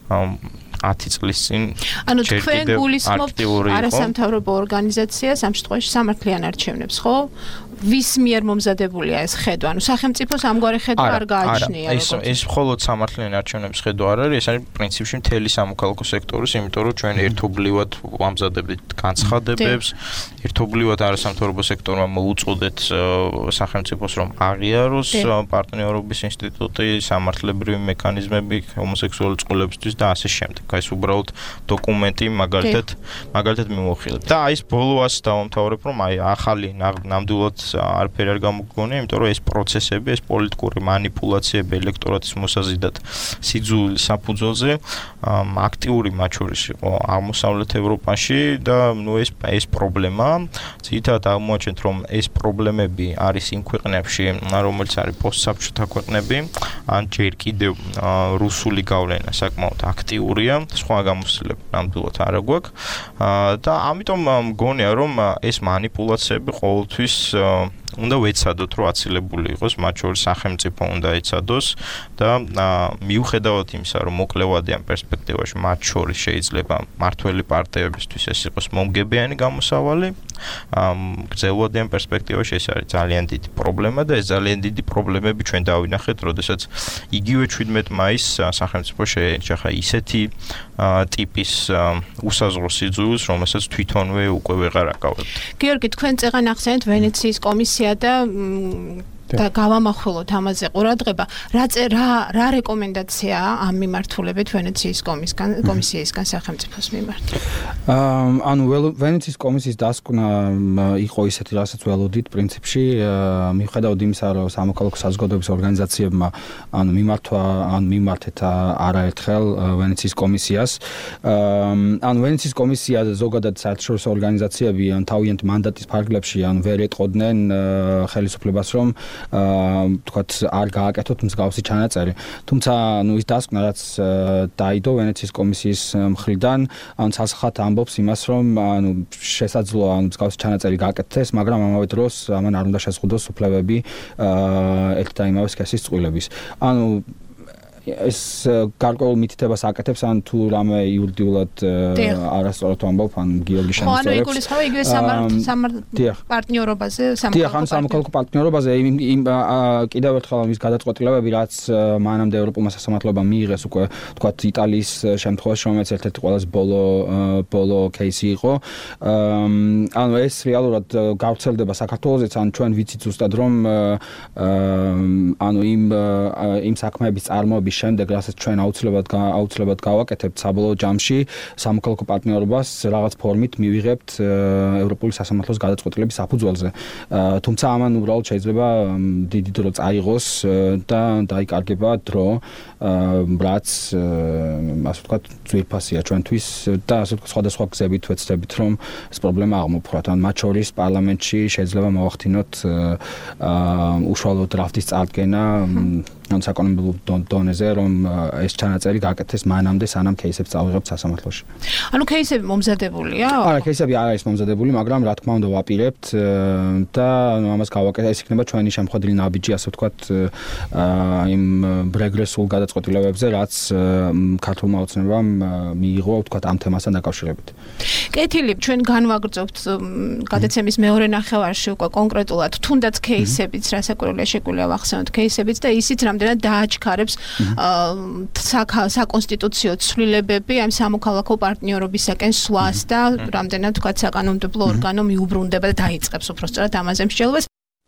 10 წლის წინ ანუ თქვენ გულისხმობთ არასამთავრობო ორგანიზაციას ამ შემთხვევაში სამართლიან არჩევნებს, ხო? ვის მიერ მომზადებულია ეს ხედვა? ანუ სახელმწიფოს ამგვარი ხედვა არ გააჩნია. ეს მხოლოდ სამართლიან არჩევნების ხედვა არ არის, ეს არის პრინციპში მთელი სამოქალაქო სექტორის, იმიტომ რომ ჩვენ ერთობლივად ვამზადებით განცხადებებს, ერთობლივად არასამთავრობო სექტორმა მოუწოდეთ სახელმწიფოს რომ აღიაროს პარტნიორობის ინსტიტუტი, სამართლებრივი მექანიზმები ჰომოსექსუალი წყვილებისთვის და ასე შემდეგ. ეს უბრალოდ დოკუმენტი მაგალითად მიმოხილეთ. და ის ბოლო ას დავამთავრებ, რომ ახალი ნამდვილად არაფერი არ გამოგვგონია, იმიტომ რომ ეს პროცესები, ეს პოლიტიკური манипуляციები ელექტორატის მოსაზიდად სიძულვილის საფუძველზე აქტიური მათ შორის იყო აღმოსავლეთ ევროპაში და ეს პრობლემა, ძირითადად აღმოაჩენთ, რომ ეს პრობლემები არის იმ ქვეყნებში, რომელიც არის პოსტსაბჭოთა ქვეყნები, ან ჯერ კიდევ რუსული გავლენა საკმაოდ აქტიურია, სხვა გამოსილება ნამდვილად არ აქვს და ამიტომ მგონია, რომ ეს манипуляციები ყოველთვის უნდა ვეცადოთ, რომ აცილებული იყოს, მათ შორის სახელმწიფო უნდა ეცადოს და მიუხედავად იმისა, რომ მოკლევადიან პერსპექტივაში მათ შორის შეიძლება მართველი პარტიებისთვის ეს იყოს მომგებიანი გამოსავალი, გრძელვადიან პერსპექტივაში ეს არის ძალიან დიდი პრობლემა და ეს ძალიან დიდი პრობლემები ჩვენ დავინახეთ, როდესაც იგივე 17 მაისს სახელმწიფო შეეჯახა ისეთი ტიპის უსაზღვრო სიძულვილს, რომელსაც თვითონვე უკვე ვეღარ აკავებთ. გიორგი, თქვენ წეღან ახსენეთ ვენეციის კომისია და გავამახვილოთ ამაზე ყურადღება. რა რეკომენდაციაა ამ მიმართულებით ვენეციის კომისიისგან სახელმწიფოს მიმართ? ანუ ვენეციის კომისიის დასკვნა იყო ისეთი, რასაც ველოდით პრინციპში, მიუხედავად იმისა, რომ სამოქალაქო საზოგადოების ორგანიზაციებმა მიმართეთ არაერთხელ ვენეციის კომისიას. ანუ ვენეციის კომისია ზოგადად საერთაშორისო ორგანიზაციები თავიანთ მანდატის ფარგლებში ვერ ეტყოდნენ ხელისუფლებას, რომ თქვათ არ გააკეთოთ მსგავსი ჩანაწერი. თუმცა ის დასკვნა, რაც დაიდო ვენეციის კომისიის მხრიდან, სასახად ამბობს იმას, რომ შესაძლოა მსგავსი ჩანაწერი გააკეთდეს, მაგრამ ამავე დროს ამან არ უნდა შეზღუდოს უფლებები ერთ და იმავე სქესის წყვილების. ეს გარკვეულ მითითებას აკეთებს, ან თუ რამე იურიდიულად არასწორად ამბობ, ან გიორგი შემოწერებს. ანუ იგულისხმება იგივე პარტნიორობაზე, სამოქალაქო პარტნიორობაზე, კიდევ ერთხელ ის გადაწყვეტილებები, რაც მანამდე ევროპულმა სასამართლოებამ მიიღეს უკვე, თქვათ, იტალიის შემთხვევაში, რომელიც ერთ-ერთი ყველაზე ბოლო кейსი იყო. ანუ ეს რეალურად გავრცელდება საქართველოსაც, ან ჩვენ ვიცით ზუსტად, რომ იმ საქმეების წარმოების შემდეგ, რასაც ჩვენ აუცილებლად გავაკეთებთ საბოლოო ჯამში, სამოქალაქო პარტნიორობას რაღაც ფორმით მივიღებთ ევროპული სასამართლოს გადაწყვეტილების საფუძველზე. თუმცა ამან უბრალოდ შეიძლება დიდი დრო წაიღოს და დაიკარგება დრო, რაც ასე ვთქვათ, ძვირფასია ჩვენთვის და ასე ვთქვათ, სხვადასხვა გზებით ვეცდებით, რომ ეს პრობლემა აღმოფხვრათ. ან მათ შორის პარლამენტში შეიძლება მოვახდინოთ უშუალო დრაფტის წარდგენა საკანონმდებლო დონეზე, რომ ეს ჩანაწერი გააკეთეს მანამდე, სანამ кейსებს წავიღებთ სასამართლოში. ანუ кейსები მომზადებულია? არა, кейსები არ არის მომზადებული, მაგრამ რა თქმა უნდა ვაპირებთ და ამას გავაკეთეთ. ეს იქნება ჩვენი შემოხვედრილი ნაბიჯი, ასე ვთქვათ, იმ რეგრესულ გადაწყვეტილებებზე, რაც ქართულმა ოცნებამ მიიღო, ვთქვათ, ამ თემასთან დაკავშირებით. კეთილი, ჩვენ განვაგრძობთ გადაცემის მეორე ნახევარში უკვე კონკრეტულად, თუნდაც кейსებიც, რასაკვირველია შეგვიძლია ვახსენოთ кейსებიც და ისიც რამდენიმე რამდენად დააჩქარებს საკონსტიტუციო ცვლილებები ამ სამოქალაქო პარტნიორობისაკენ სვლას და რამდენად თქვა საკანონმდებლო ორგანო მიუბრუნდება და დაიწყებს უბრალოდ ამაზე მსჯელობას.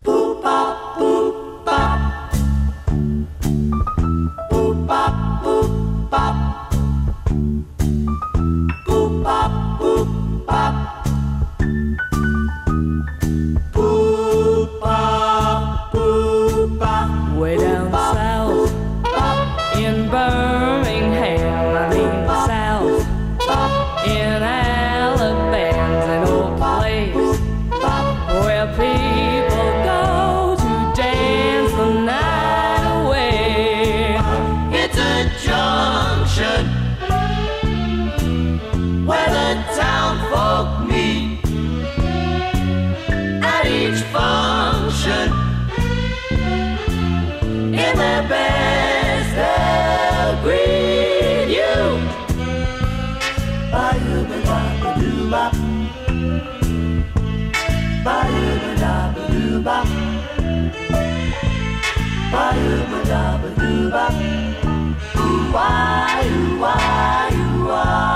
Way down south in Birmingham, I mean south in Alabama's an old place where people go to dance the night away. It's a junction where the town folk meet at each function. In their best, they'll greet you. Ba-doo-ba-da-ba-doo-ba. Ba-doo-ba-da-ba-doo-ba. Ba-doo-ba-da-ba-doo-ba. Ooh-wah, ooh-wah, ooh-wah.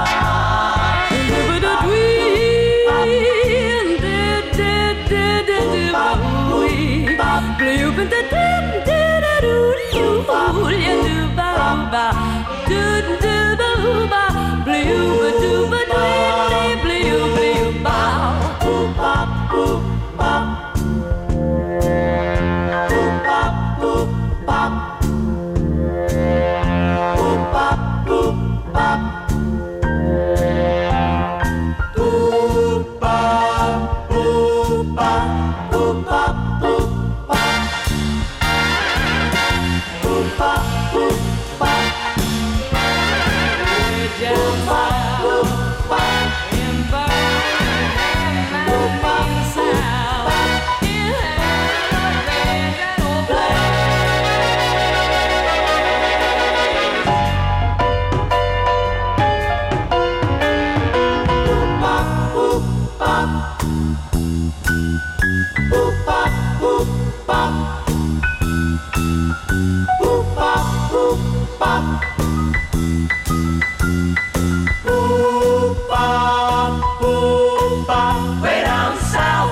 Way down south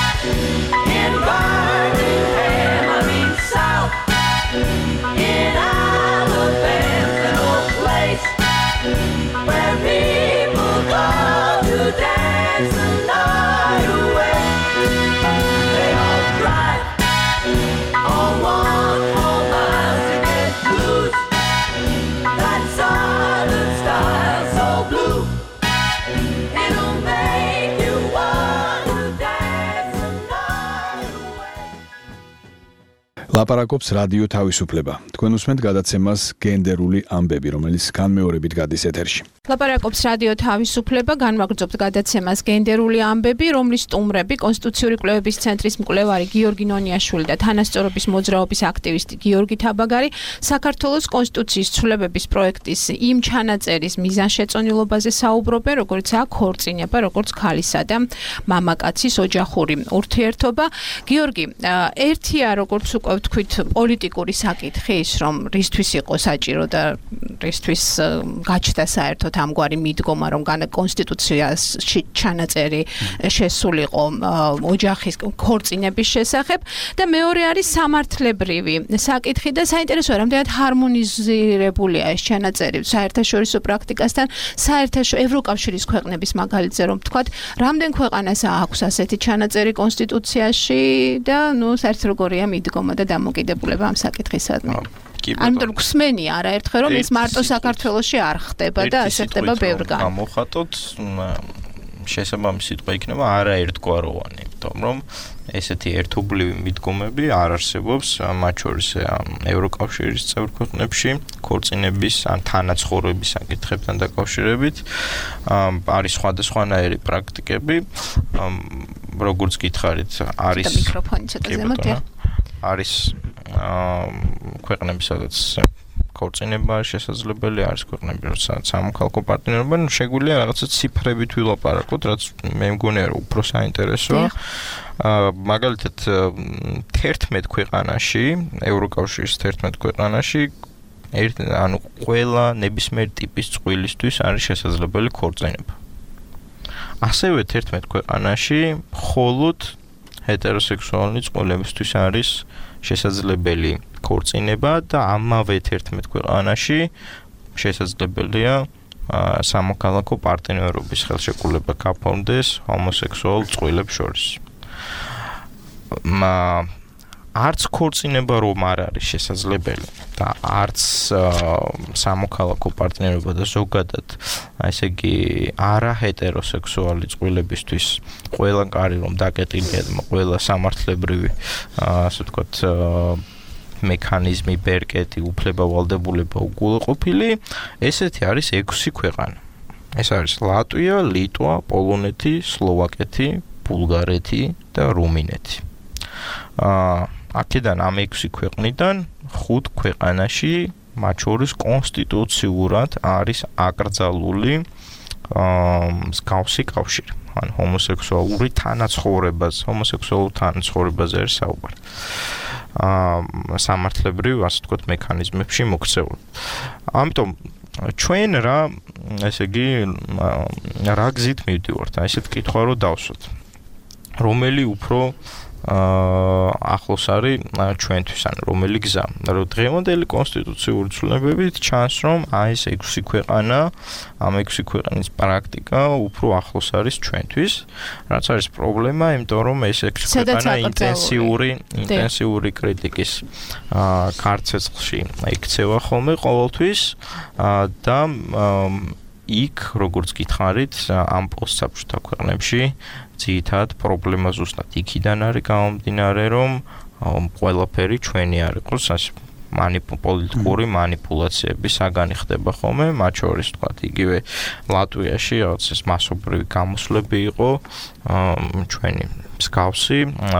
in Birmingham, I mean south in Alabama's an old place where people go to dance the night away. They all drive all 1 miles to get blues. That southern style so blue. It'll make you want to dance the night away. ლაპარაკობს რადიო თავისუფლება. თქვენ უსმენთ გადაცემას გენდერული ამბები, რომელიც განმეორებით გადის ეთერში. ლაპარაკობს რადიო თავისუფლება, განვაგრძობთ გადაცემას გენდერული ამბები, რომლის სტუმრები კონსტიტუციური კვლევების ცენტრის მკვლევარი გიორგი ნონიაშვილი და თანასწორობის მოძრაობის აქტივისტი გიორგი თაბაგარი საქართველოს კონსტიტუციის ცვლილებების პროექტის იმ ჩანაწერის მიზანშეწონილობაზე საუბრობენ, როგორც აქ ქორწინება, როგორც ქალისა და მამაკაცის ოჯახური ურთიერთობა. გიორგი, ერთია როგორც უკვე ვთქვით პოლიტიკური საკითხი ის, რომ რისთვის იყო საჭირო და რისთვის გაჩნდა საერთოდ ამგვარი მიდგომა, რომ კონსტიტუციაში ჩანაწერი შესულიყო ოჯახის ქორწინების შესახებ და მეორე არის სამართლებრივი საკითხი და საინტერესოა, რამდენად ჰარმონიზირებულია ეს ჩანაწერი საერთაშორისო პრაქტიკასთან, ევროკავშირის ქვეყნების მაგალითზე რომ ვთქვათ, რამდენ ქვეყანას აქვს ასეთი ჩანაწერი კონსტიტუციაში და საერთოდ როგორია მიდგომა და დამოკიდებულება ამ საკითხისადმი. ამიტომ გსმენი არაერთხელ რომ ეს მარტო საქართველოში არ ხდება და ასე ხდება ბევრგან. გამოხატოთ შესაბამისი სიტყვა იქნება არაერთგვაროვანი, იმიტომ რომ ესეთი ერთობლივი მიდგომები არ არსებობს მათ შორის ევროკავშირის წევრ ქვეყნებში ქორწინების ან თანაცხოვრების საკითხებთან დაკავშირებით. არის სხვადასხვანაირი პრაქტიკები, როგორც გითხარით, არის მიკროფონი ცოტა ზემოთ არის ქვეყნები, სადაც ქორწინება შესაძლებელი არის ქვეყნები, როცა სამოქალაქო პარტნიორობა, შეგვიძლია რაღაცა ციფრებით ვილაპარაკოთ, რაც მე მგონია რომ უფრო საინტერესოა. მაგალითად 11 ქვეყანაში, ევროკავშირის 11 ქვეყანაში ანუ ყველა ნებისმიერ ტიპის წყვილისთვის არის შესაძლებელი ქორწინება. ასევე 11 ქვეყანაში მხოლოდ ჰეტეროსექსუალური წყვილებისთვის არის შესაძლებელი ქორწინება და ამავე 11 ქვეყანაში შესაძლებელია სამოქალაქო პარტნიორობის ხელშეკრულება გაფორმდეს ჰომოსექსუალ წყვილებს შორის. არც ქორწინება რომ არ არის შესაძლებელი და არც სამოქალაქო პარტნიორობა და ზოგადად ესე იგი არა ჰეტეროსექსუალი წყვილებისთვის ყველა კარი რომ დაკეტილია და ყველა სამართლებრივი ასე ვთქვათ მექანიზმი, ბერკეტი, უფლება ვალდებულება უგულოყოფილი, ესეთი არის 6 ქვეყანა. ეს არის ლატვია, ლიტვა, პოლონეთი, სლოვაკეთი, ბულგარეთი და რუმინეთი. აქედან ამ 6 ქვეყნიდან 5 ქვეყანაში მათ შორის კონსტიტუციურად არის აკრძალული მსგავსი კავშირი. ან ჰომოსექსუალურ თანაცხოვრებაზე არის საუბარი. სამართლებრივ, ასე ვთქვათ, მექანიზმებში მოქცეული. ამიტომ ჩვენ ესე იგი რა გზით მივდივართ? ესეთ კითხვა რომ დავსვათ. რომელი უფრო ახლოს არის ჩვენთვის, ანუ რომელი გზა? რომ დღევანდელი კონსტიტუციური ცვლილებებით ჩანს, რომ ეს 6 ქვეყანა, ამ 6 ქვეყნის პრაქტიკა უფრო ახლოს არის ჩვენთვის, რაც არის პრობლემა, იმიტომ რომ ეს 6 ქვეყანა ინტენსიური კრიტიკის ქარცეცხლში იქცევა ხოლმე ყოველთვის და იქ, როგორც გითხარით, ამ პოსტსაბჭოთა ქვეყნებში ძირითადად პრობლემა ზუსტად იქიდან არის გამომდინარე, რომ ყველაფერი ჩვენი არ იყოს, ასე პოლიტიკური მანიპულაციები საგანი ხდება ხოლმე, მათ შორის თქვათ იგივე ლატვიაში რაღაც ეს მასობრივი გამოსვლები იყო ჩვენი მსგავსი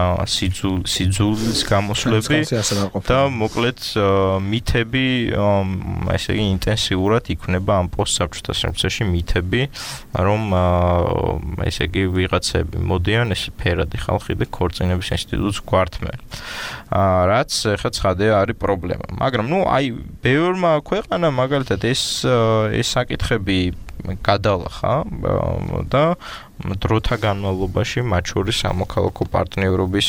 სიძულის გამოსვლები და მოკლედ მითები ესე იგი ინტენსიურად იქნება ამ პოსტსაბჭოთა სივრცეში მითები, რომ ესე იგი ვიღაცები მოდიან ეს ფერადი ხალხი და ქორწინების ინსტიტუტს გვართმენ. რაც ხა ცხადია არის პრობლემა. მაგრამ ბევრმა ქვეყანამ მაგალითად ეს საკითხები გადალახა და დროთა განმავლობაში მათ შორის სამოქალაქო პარტნიორობის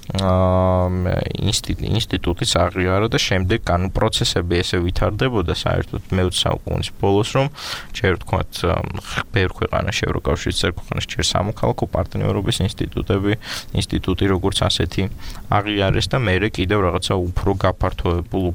ინსტიტუტის აღიარა და შემდეგ პროცესები ესე ვითარდებოდა საერთოდ მე-20 საუკუნის ბოლოს, რომ ჯერ ვთქვათ ბევრ ქვეყანაში, ევროკავშირის წევრ ქვეყანაში ჯერ სამოქალაქო პარტნიორობის ინსტიტუტი როგორც ასეთი აღიარეს და მერე კიდევ რაღაცა უფრო გაფართოებულ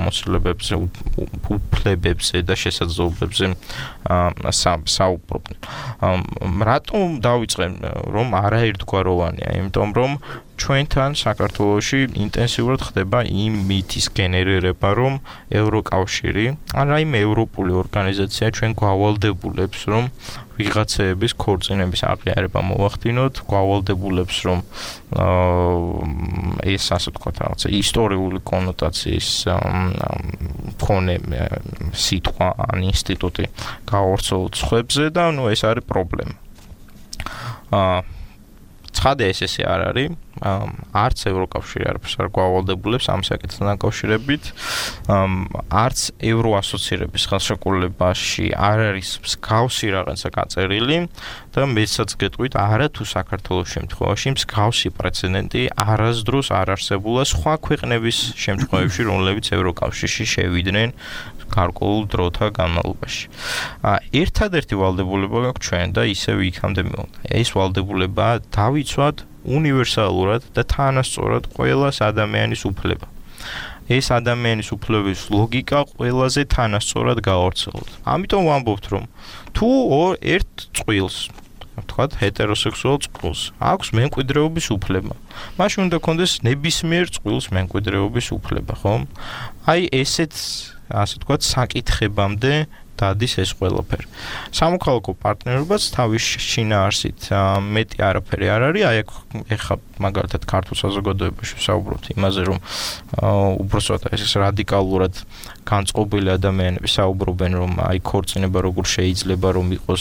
უფლებებზე და შესაძლებლობებზე საუბრობდნენ. რატომ დავიწყე რომ არაერთგვაროვანია? იმიტომ რომ ჩვენთან საქართველოში ინტენსიურად ხდება იმ მითის გენერირება, რომ ევროკავშირი, ან რაიმე ევროპული ორგანიზაცია ჩვენ გვავალდებულებს, რომ ვიღაცეების ქორწინების აღიარება მოვახდინოთ, გვავალდებულებს, რომ ეს ასე ვთქვათ, რაღაცა ისტორიული კონოტაციის მქონე სიტყვა ან ინსტიტუტი გავავრცელოთ სხვებზე და ეს არის პრობლემა. ცხადია ესე არ არის, არც ევროკავშირი არ გვავალდებულებს ამ საკითხთან დაკავშირებით, არც ევროასოცირების ხელშეკრულებაში არ არის მსგავსი რაღაცა გაწერილი და მეცაც გეტყვით, არა თუ საქართველოს შემთხვევაში მსგავსი პრეცედენტი არასდროს არ არსებულა სხვა ქვეყნების შემთხვევებში, რომლებიც ევროკავშირში შევიდნენ გარკვეულ დროთა განმავლობაში. ერთადერთი ვალდებულება გაქვს ჩვენ და ისევ იქამდე მივიდა. ეს ვალდებულება დავიცვათ უნივერსალურად და თანასწორად ყველას ადამიანის უფლება. ეს ადამიანის უფლების ლოგიკა ყველაზე თანასწორად გავავრცელოთ. ამიტომ ვამბობთ, რომ თუ ერთ წყვილს, ვთქვათ, ჰეტეროსექსუალ წყვილს აქვს მემკვიდრეობის უფლება, მაშინ უნდა ქონდეს ნებისმიერ წყვილს მემკვიდრეობის უფლება, ხო? ესეც ასე ვთქვათ, საკითხებამდე დადის ეს ყველაფერი. სამოქალაქო პარტნიორობაც თავის შინაარსით მეტი არაფერი არ არის, აი ეხლა მაგალითად ქართულ საზოგადოებაში ვსაუბრობთ იმაზე, რომ უბრალოდ ეს რადიკალურად განწყობილი ადამიანები საუბრობენ, რომ აი ქორწინება როგორ შეიძლება რომ იყოს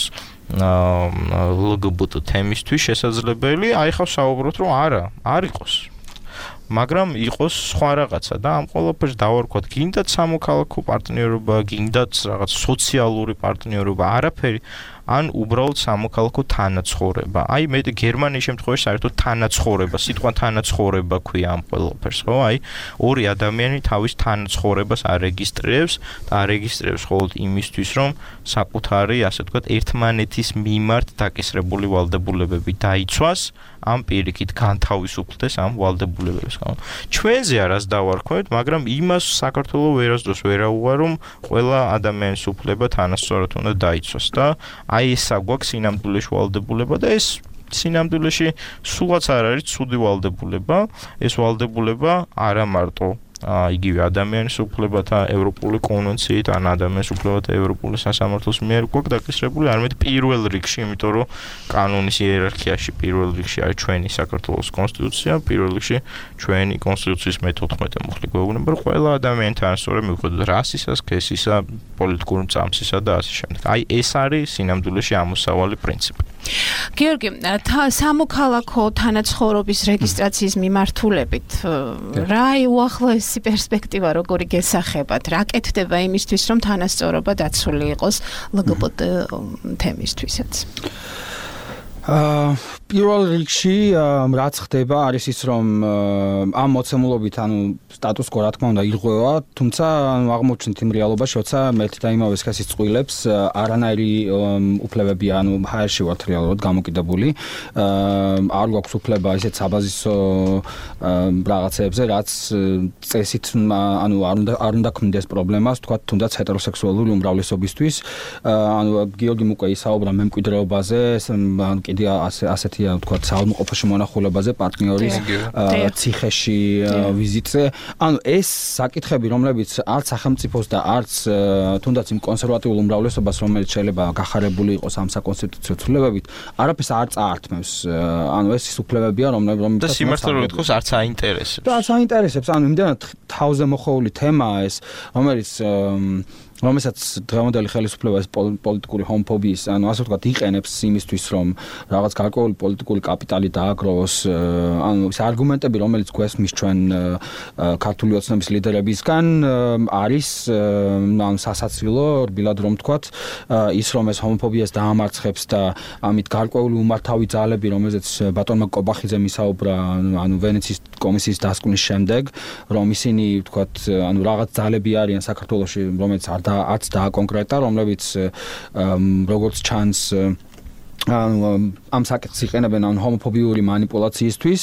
LGBT თემისთვის შესაძლებელი, აი ხა საუბრობთ, რომ არა, არ იყოს. მაგრამ იყოს სხვა რაღაცა და ამ ყველაფერს დავარქვათ, გინდათ სამოქალაქო პარტნიორობა, გინდათ რაღაც სოციალური პარტნიორობა, არაფერი, ან უბრალოდ სამოქალაქო თანაცხოვრება. აი მე გერმანიის შემთხვევაში საერთოდ თანაცხოვრება, სიტყვა თანაცხოვრება ქვია ამ ყველაფერს, ხო? აი ორი ადამიანი თავის თანაცხოვრებას არეგისტრირებს და არეგისტრირებს მხოლოდ იმისთვის, რომ საკუთარი, ასე ვთქვათ, ერთმანეთის მიმართ დაკისრებული ვალდებულებები დაიცვას, ამ პირიქით განთავისუფლდეს ამ ვალდებულებებს. ჩვენზე არას დავარქვეთ, მაგრამ იმას საქართველოს ვერასდროს ვერაუღარ, რომ ყველა ადამიანის უფლება თანასწორად უნდა დაიცვას და აი ესა გვაქვს სინამდვილეში ვალდებულება და ეს სინამდვილეში სულაც არ არის ცუდი ვალდებულება, ეს ვალდებულება არა მარტო იგივე ადამიანის უფლებათა ევროპული კონვენციით ან ადამიანის უფლებათა ევროპული სასამართლოს მიერ გვაქვს დაკისრებული, არამედ პირველ რიგში, იმიტომ რომ კანონის იერარქიაში პირველ რიგში არის ჩვენი საქართველოს კონსტიტუცია, პირველ რიგში ჩვენი კონსტიტუციის მე-14 მუხლი გვეუბნება, რომ ყველა ადამიანი თანასწორია მიუხედავად რასისა, სქესისა, პოლიტიკური წამსისა და ასე შემდეგ. აი ეს არის სინამდვილეში ამოსავალი პრინციპი. გიორგი, სამოქალაქო თანაცხოვრობის რეგისტრაციის მიმართულებით რა უახლოესი პერსპექტივა როგორი გესახებათ? რა კეთდება იმისთვის, რომ თანასწორობა დაცული იყოს LGBT თემისთვისაც? პირველ რიგში რაც ხდება არის ის, რომ ამ მოცემულობით სტატუს კო რა თქმა უნდა ირღვევა, თუმცა აღმოჩნდით იმ რეალობაში, როცა მეთი და იმავე სქესის წყვილებს არანაირი უფლებები ჰაერში ვართ რეალურად გამოკიდებული. არ გვაქვს უფლება ისეთ საბაზისო რაღაცებზე, რაც წესით არ უნდა ქმნდეს პრობლემას, თქვა თუნდაც ჰეტეროსექსუალური უმრავლესობისთვის. გიორგიმ უკვე ისაუბრა მემკვიდრეობაზე, კიდე ასეთია თქვა საავადმყოფოში მონახულებაზე, პარტნიორის ციხეში ვიზიტზე. ეს საკითხები, რომლებიც არც სახელმწიფოს და არც თუნდაც იმ კონსერვატიულ უმრავლესობას, რომელიც შეიძლება გახარებული იყოს ამ საკონსტიტუციო ცვლილებებით, არაფერს არ წაართმევს. ეს ის უფლებებია, რომლებიც და სიმართლე რომ ვთქოს, არც აინტერესებს. და არც აინტერესებს, იმდენად თავზე მოხოვული თემაა ეს, რომელსაც დღევანდელი ხელისუფლება ეს პოლიტიკური ჰომოფობიის, ასე ვთქვათ, იყენებს იმისთვის, რომ რაღაც გარკვეული პოლიტიკური კაპიტალი დააგროვოს, ეს არგუმენტები, რომელიც გვესმის ჩვენ ქართული ოცნების ლიდერებისგან, არის სასაცილო, რბილად რომ ვთქვათ, ის რომ ეს ჰომოფობიას დაამარცხებს და ამით გარკვეული უმართავი ძალები, რომელზეც ბატონმა კობახიძემ ისაუბრა, ვენეციის კომისიის დასკვნის შემდეგ, რომ ისინი, ვთქვათ, რაღაც ძალები არიან საქართველოში, რომელიც არც დააკონკრეტა, რომლებიც როგორც ჩანს ამ საკითხს იყენებენ ჰომოფობიური მანიპულაციისთვის.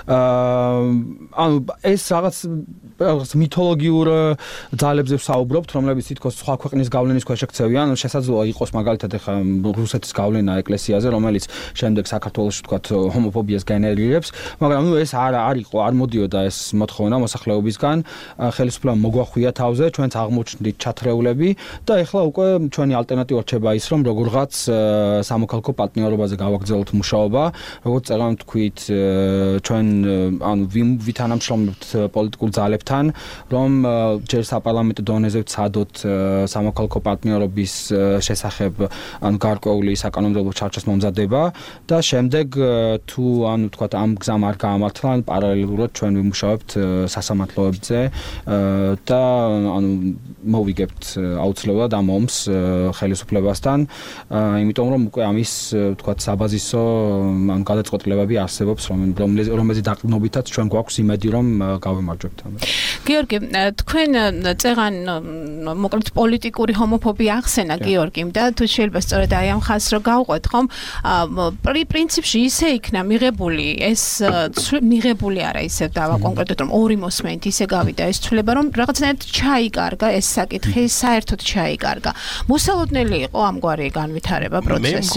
ეს რაღაც მითოლოგიურ ძალებზე ვსაუბრობთ, რომლებიც თითქოს სხვა ქვეყნის გავლენის ქვეშ ექცევიან. შესაძლოა იყოს მაგალითად ახლა რუსეთის გავლენა ეკლესიაზე, რომელიც შემდეგ საქართველოში ვთქვათ ჰომოფობიას გენერირებს, მაგრამ ეს არ იყო, არ მოდიოდა ეს მოთხოვნა მოსახლეობისგან. ხელისუფლებამ მოგვახვია თავზე, ჩვენც აღმოჩნდით ჩათრეულები და ახლა უკვე ჩვენი ალტერნატივა რჩება ის, რომ როგორღაც სამოქალაქო პარტნიორობაზე გავაგრძელოთ მუშაობა, როგორც წერან თქვით, ჩვენ ვითანამშრომლებთ პოლიტიკურ ძალებთან, რომ ჯერ საპარლამენტო დონეზე ვცადოთ სამოქალაქო პარტნიორობის შესახებ გარკვეული საკანონმდებლო ჩარჩოს მომზადება და შემდეგ თუ ვთქვათ ამ გზამ არ გაამართლა, პარალელურად ჩვენ ვიმუშავებთ სასამართლოებზე და მოვიგებთ აუცილებლად ამ ომს ხელისუფლებასთან, იმიტომ რომ უკვე ამის ვთქვათ საბაზისო გადაწყვეტილებები არსებობს, რომელზეც დაყრდნობითაც ჩვენ გვაქვს იმედი, რომ გავიმარჯვებთ. გიორგი, თქვენ წეღან მოკლედ პოლიტიკური ჰომოფობია ახსენა გიორგიმ და თუ შეიძლება სწორედ აი ამ ხაზს რო გავყვეთ, ხომ? პრინციპში ისე იქნა მიღებული ეს მიღებული არა ისე დავაკონკრეტოთ, რომ ორი მოსმენით ისე გავიდა ეს ცვლილება, რომ რაღაცნაირად ჩაიკარგა ეს საკითხი, საერთოდ ჩაიკარგა. მოსალოდნელი იყო ამგვარი განვითარება პროცესის. მე მგონია, რომ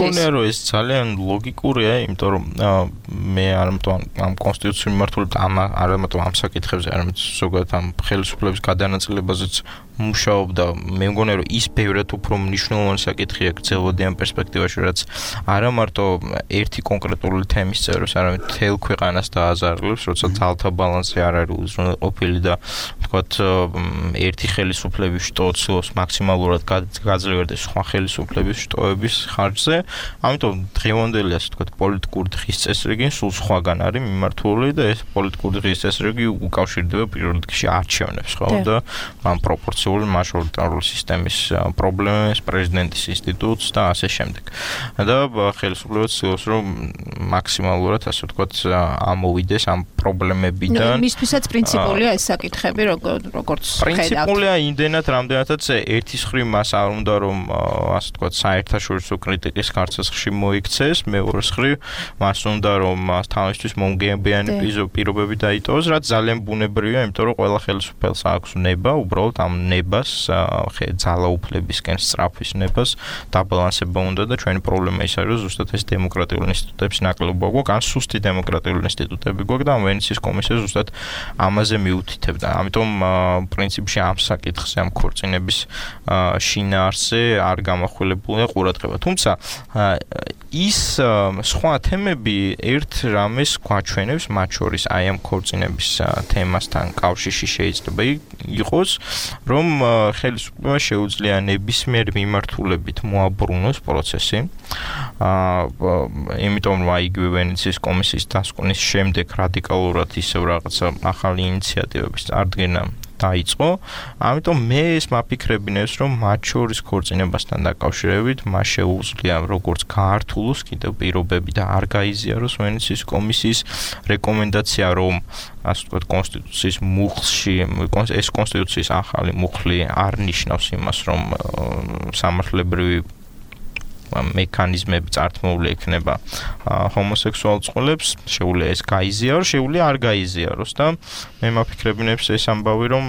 ეს ძალიან ლოგიკურია, იმიტომ რომ მე ამ კონსტიტუციური მიმართულებით არამატო ამ საკითხებზე, არამედ ზოგადად ამ ხელისუფლების გადანაწილებაზეც მუშაობდა. მე მგონია რომ ის ბევრად უფრო მნიშვნელოვანი საკითხია გრძელვადიან პერსპექტივაში, რაც არა მარტო ერთი კონკრეტული თემის წეროს, არამედ მთელ ქვეყანას დააზარალებს, როცა ძალთა ბალანსი არ არის უზრუნველყოფილი და ვთქვათ ერთი ხელისუფლების შტო ცდილობს მაქსიმალურად გაძლიერდეს სხვა ხელისუფლების შტოების ხარჯზე. ამიტომ დღევანდელი ასე ვთქვათ პოლიტიკური დღის წესრიგი სულ სხვაგან არის მიმართული და ეს პოლიტიკური დღის წესრიგი უკავშირდება პირველ რიგში არჩევნებს, ხო? და ამ პროპორციული მაჟორიტარული სისტემის პრობლემებს, პრეზიდენტის ინსტიტუტს და ასე შემდეგ. და ხელისუფლება ცდილობს რომ მაქსიმალურად ასე ვთქვათ ამოვიდეს ამ პრობლემებიდან. მისთვისაც პრინციპულია ეს საკითხები, როგორც ხედავთ. პრინციპულია იმდენად, რამდენადაც ერთის მხრივ მას არ უნდა რომ ასე ვთქვათ საერთაშორისო კრიტიკის ხარჯზე მოიქცეს, მეორეს მხრივ მას უნდა რომ თავისთვის მომგებიანი პირობები დაიტოვოს, რაც ძალიან ბუნებრივია, იმიტომ რომ ყველა ხელისუფლებას აქვს ნება, უბრალოდ ამ ნებას ძალაუფლებისკენ სწრაფვის ნებას დაბალანსება უნდა და ჩვენი პრობლემა ის არის, რომ ზუსტად ეს დემოკრატიული ინსტიტუტების ნაკლებობა გვაქვს, ან სუსტი დემოკრატიული ინსტიტუტები გვაქვს და ამ ვენეციის კომისია ზუსტად ამაზე მიუთითებდა. ამიტომ პრინციპში ამ საკითხზე, ამ ქორწინების შინაარსზე არ გამახვილებულია ყურადღება. თუმცა ის სხვა თემები ერთ რამეს გვაჩვენებს, მათ შორის აი ამ ქორწინების თემასთან კავშირში შეიძლება იყოს, რომ ხელისუფლება შეუძლია ნებისმიერ მიმართულებით მოაბრუნოს პროცესი. იმიტომ რომ იგივე ვენეციის კომისიის დასკვნის შემდეგ რადიკალურად ისევ რაღაცა ახალი ინიციატივების წარდგენა დაიწყო. ამიტომ მე ეს მაფიქრებინებს, რომ მათ შორის ქორწინებასთან დაკავშირებით მას შეუძლია როგორც გაართულოს კიდევ პირობები და არ გაიზიაროს ვენეციის კომისიის რეკომენდაცია, რომ ასე ვთქვათ კონსტიტუციის მუხლში ეს კონსტიტუციის ახალი მუხლი არ ნიშნავს იმას, რომ სამართლებრივი მექანიზმები წართმეული ექნება ჰომოსექსუალ წყვილებს, შეუძლია ეს გაიზიაროს, შეუძლია არ გაიზიაროს და მე მაფიქრებინებს ეს ამბავი, რომ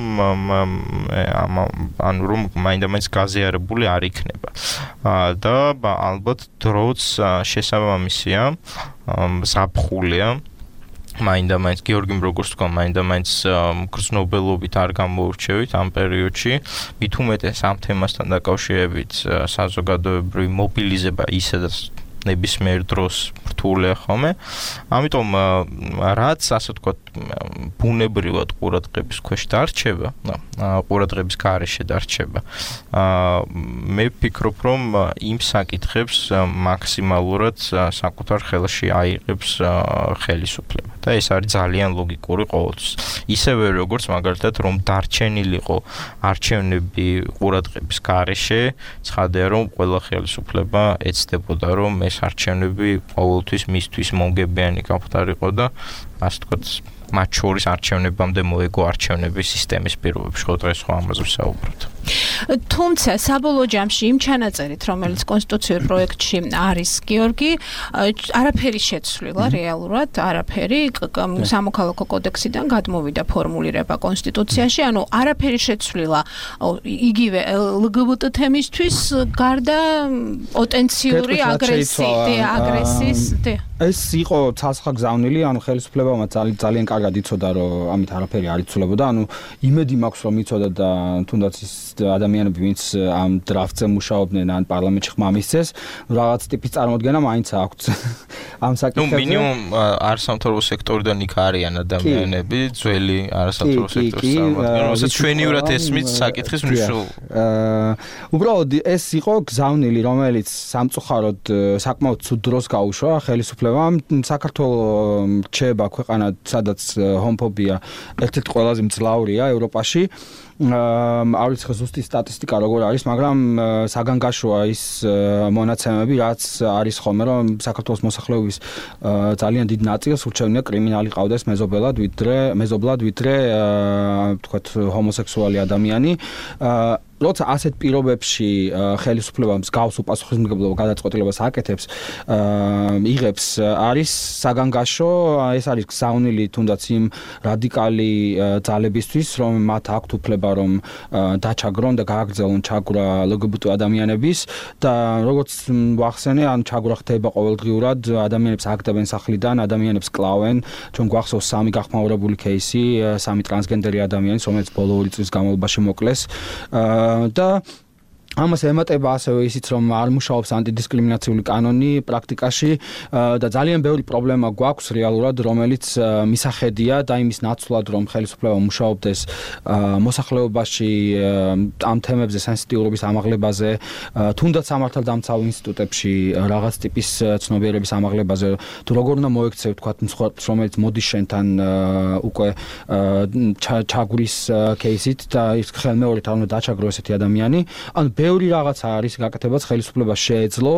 რომ მაინდა-მაინც გაზიარებული არ იქნება. და ალბათ დროც შესაბამისია, ზაფხულია მაინდა-მაინც გიორგიმ როგორც თქვა, მაინდა-მაინც გრძნობელობით არ გამოურჩევით ამ პერიოდში, მით უმეტეს ამ თემასთან დაკავშირებით საზოგადოებრივი მობილიზება ისედაც ნებისმიერ დროს რთულია ხოლმე. ამიტომ რაც ასე ვთქვათ ბუნებრივად ყურადღების ქვეშ დარჩება, ყურადღების გარეშე დარჩება. მე ვფიქრობ, რომ იმ საკითხებს მაქსიმალურად საკუთარ ხელში აიღებს ხელისუფლება. და ეს არის ძალიან ლოგიკური ყოველთვის. ისევე როგორც მაგალითად რომ დარჩენილიყო არჩევნები ყურადღების გარეშე, ცხადია რომ ყველა ხელისუფლება ეცდებოდა რომ ეს არჩევნები ყოველთვის მისთვის მომგებიანი გახდარიყო და ასე ვთქვათ მათ შორის არჩევნებამდე მოეგო არჩევნების სისტემის პირობებში, ხო დღეს ხო ამაზე ვსაუბრობთ. თუმცა საბოლოო ჯამში იმ ჩანაწერით, რომელიც კონსტიტუციურ პროექტში არის, გიორგი, არაფერი შეცვლილა რეალურად, არაფერი სამოქალაქო კოდექსიდან გადმოვიდა ფორმულირება კონსტიტუციაში, ანუ არაფერი შეცვლილა იგივე LGBT თემისთვის გარდა პოტენციური აგრესიის ეს იყო ცალსახა გზავნილი, ანუ ხელისუფლებამ ძალიან კარგად იცოდა, რომ ამით არაფერი არ იცვლებოდა, ანუ იმედი მაქვს, რომ იცოდა და თუნდაც ის ადამიანები, ვინც ამ დრაფტზე მუშაობდნენ, ან პარლამენტში ხმა მისცეს, რაღაც ტიპის წარმოდგენა მაინც აქვთ ამ საკითხებზე. მინიმუმ არასამთავრობო სექტორიდან იქ არიან ადამიანები, ძველი არასამთავრობო სექტორის წარმოადგენენ, რასაც ჩვენივრად ესმის საკითხის მნიშვნელობა. უბრალოდ ეს იყო გზავნილი, რომელიც სამწუხაროდ საკმაოდ ცუდ დროს გაუშვა ხელისუფლებამ. საქართველოს რჩება ქვეყანა, სადაც ჰომოფობია ერთ-ერთი ყველაზე მძლავრია ევროპაში. არ ვიცი ზუსტი სტატისტიკა როგორ არის, მაგრამ საგანგაშოა ის მონაცემები, რაც არის ხოლმე, რომ საქართველოს მოსახლეობის ძალიან დიდ ნაწილს ურჩევნია კრიმინალი ყავდეს მეზობლად, ვიდრე ვთქვათ ჰომოსექსუალი ადამიანი. როცა ასეთ პირობებში ხელისუფლება მსგავს უპასუხისმგებლო გადაწყვეტილებას აკეთებს, იღებს არის საგანგაშო, ეს არის გზავნილი თუნდაც იმ რადიკალი ძალებისთვის, რომ მათ აქვთ უფლება რომ დაჩაგრონ და გააგრძელონ ჩაგვრა LGBT ადამიანების და როგორც ვახსენე, ან ჩაგვრა ხდება ყოველდღიურად, ადამიანებს აგდებენ სახლიდან, ადამიანებს კლავენ, ჩვენ გვახსოვს 3 გახმაურებული кейსი, 3 ტრანსგენდერი ადამიანის, რომელიც ბოლო 2 წლის განმავლობაში მოკლეს და ამას ემატება ასევე ისიც, რომ არ მუშაობს ანტიდისკრიმინაციული კანონი პრაქტიკაში და ძალიან ბევრი პრობლემა გვაქვს რეალურად, რომელიც მისახედია და იმის ნაცვლად, რომ ხელისუფლება მუშაობდეს მოსახლეობაში ამ თემებზე, სენსიტიურობის ამაღლებაზე, თუნდაც სამართალდამცავ ინსტიტუტებში რაღაც ტიპის ცნობიერების ამაღლებაზე, თუ როგორ უნდა მოექცევ, თქვათ, მსხვერპლს, რომელიც მოდის შენთან უკვე ჩაგვრის кейსით და ის ხელმეორედ არ უნდა დაჩაგრო ესეთი ადამიანი, ან ბევრი რაღაცა არის გაკეთებაც ხელისუფლებას შეეძლო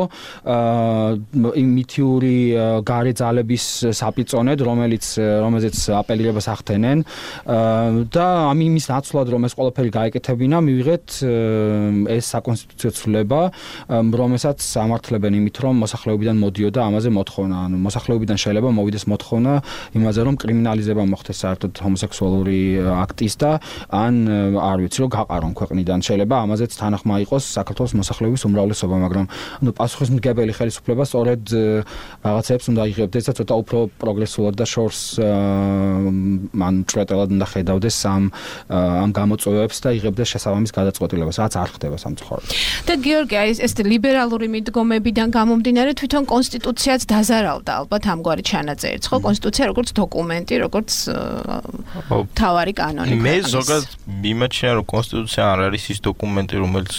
იმ მითიური გარე ძალების საპიწონედ, რომელზეც აპელირებას ახდენენ და ამის ნაცვლად, რომ ეს ყველაფერი გაეკეთებინა, მივიღეთ ეს საკონსტიტუციო ცვლილება, რომელსაც ამართლებენ იმით, რომ მოსახლეობიდან მოდიოდა ამაზე მოთხოვნა, ანუ მოსახლეობიდან შეიძლება მოვიდეს მოთხოვნა იმაზე, რომ კრიმინალიზება მოხდეს საერთოდ ჰომოსექსუალური აქტის და ან არ ვიცი, რომ გაყარონ ქვეყნიდან. შეიძლება ამაზეც თანახმა იყოს საქართველოს მოსახლეობის უმრავლესობა, მაგრამ ანუ პასუხისმგებელი ხელისუფლება სწორედ რაღაცებს უნდა იღებდეს და ცოტა უფრო პროგრესულად და შორს მან ჭრეტელად უნდა ხედავდეს ამ გამოწვევებს და იღებდეს შესაბამის გადაწყვეტილებას, რაც არ ხდება სამწუხაროდ. და გიორგი, ეს ლიბერალური მიდგომებიდან გამომდინარე თვითონ კონსტიტუციაც დაზარავდა ალბათ ამგვარი ჩანაწერით, ხო? კონსტიტუცია როგორც დოკუმენტი, როგორც თავარი კანონი. მე ზოგადად მიმაჩნია, რომ კონსტიტუცია არ არის ის დოკუმენტი, რომელიც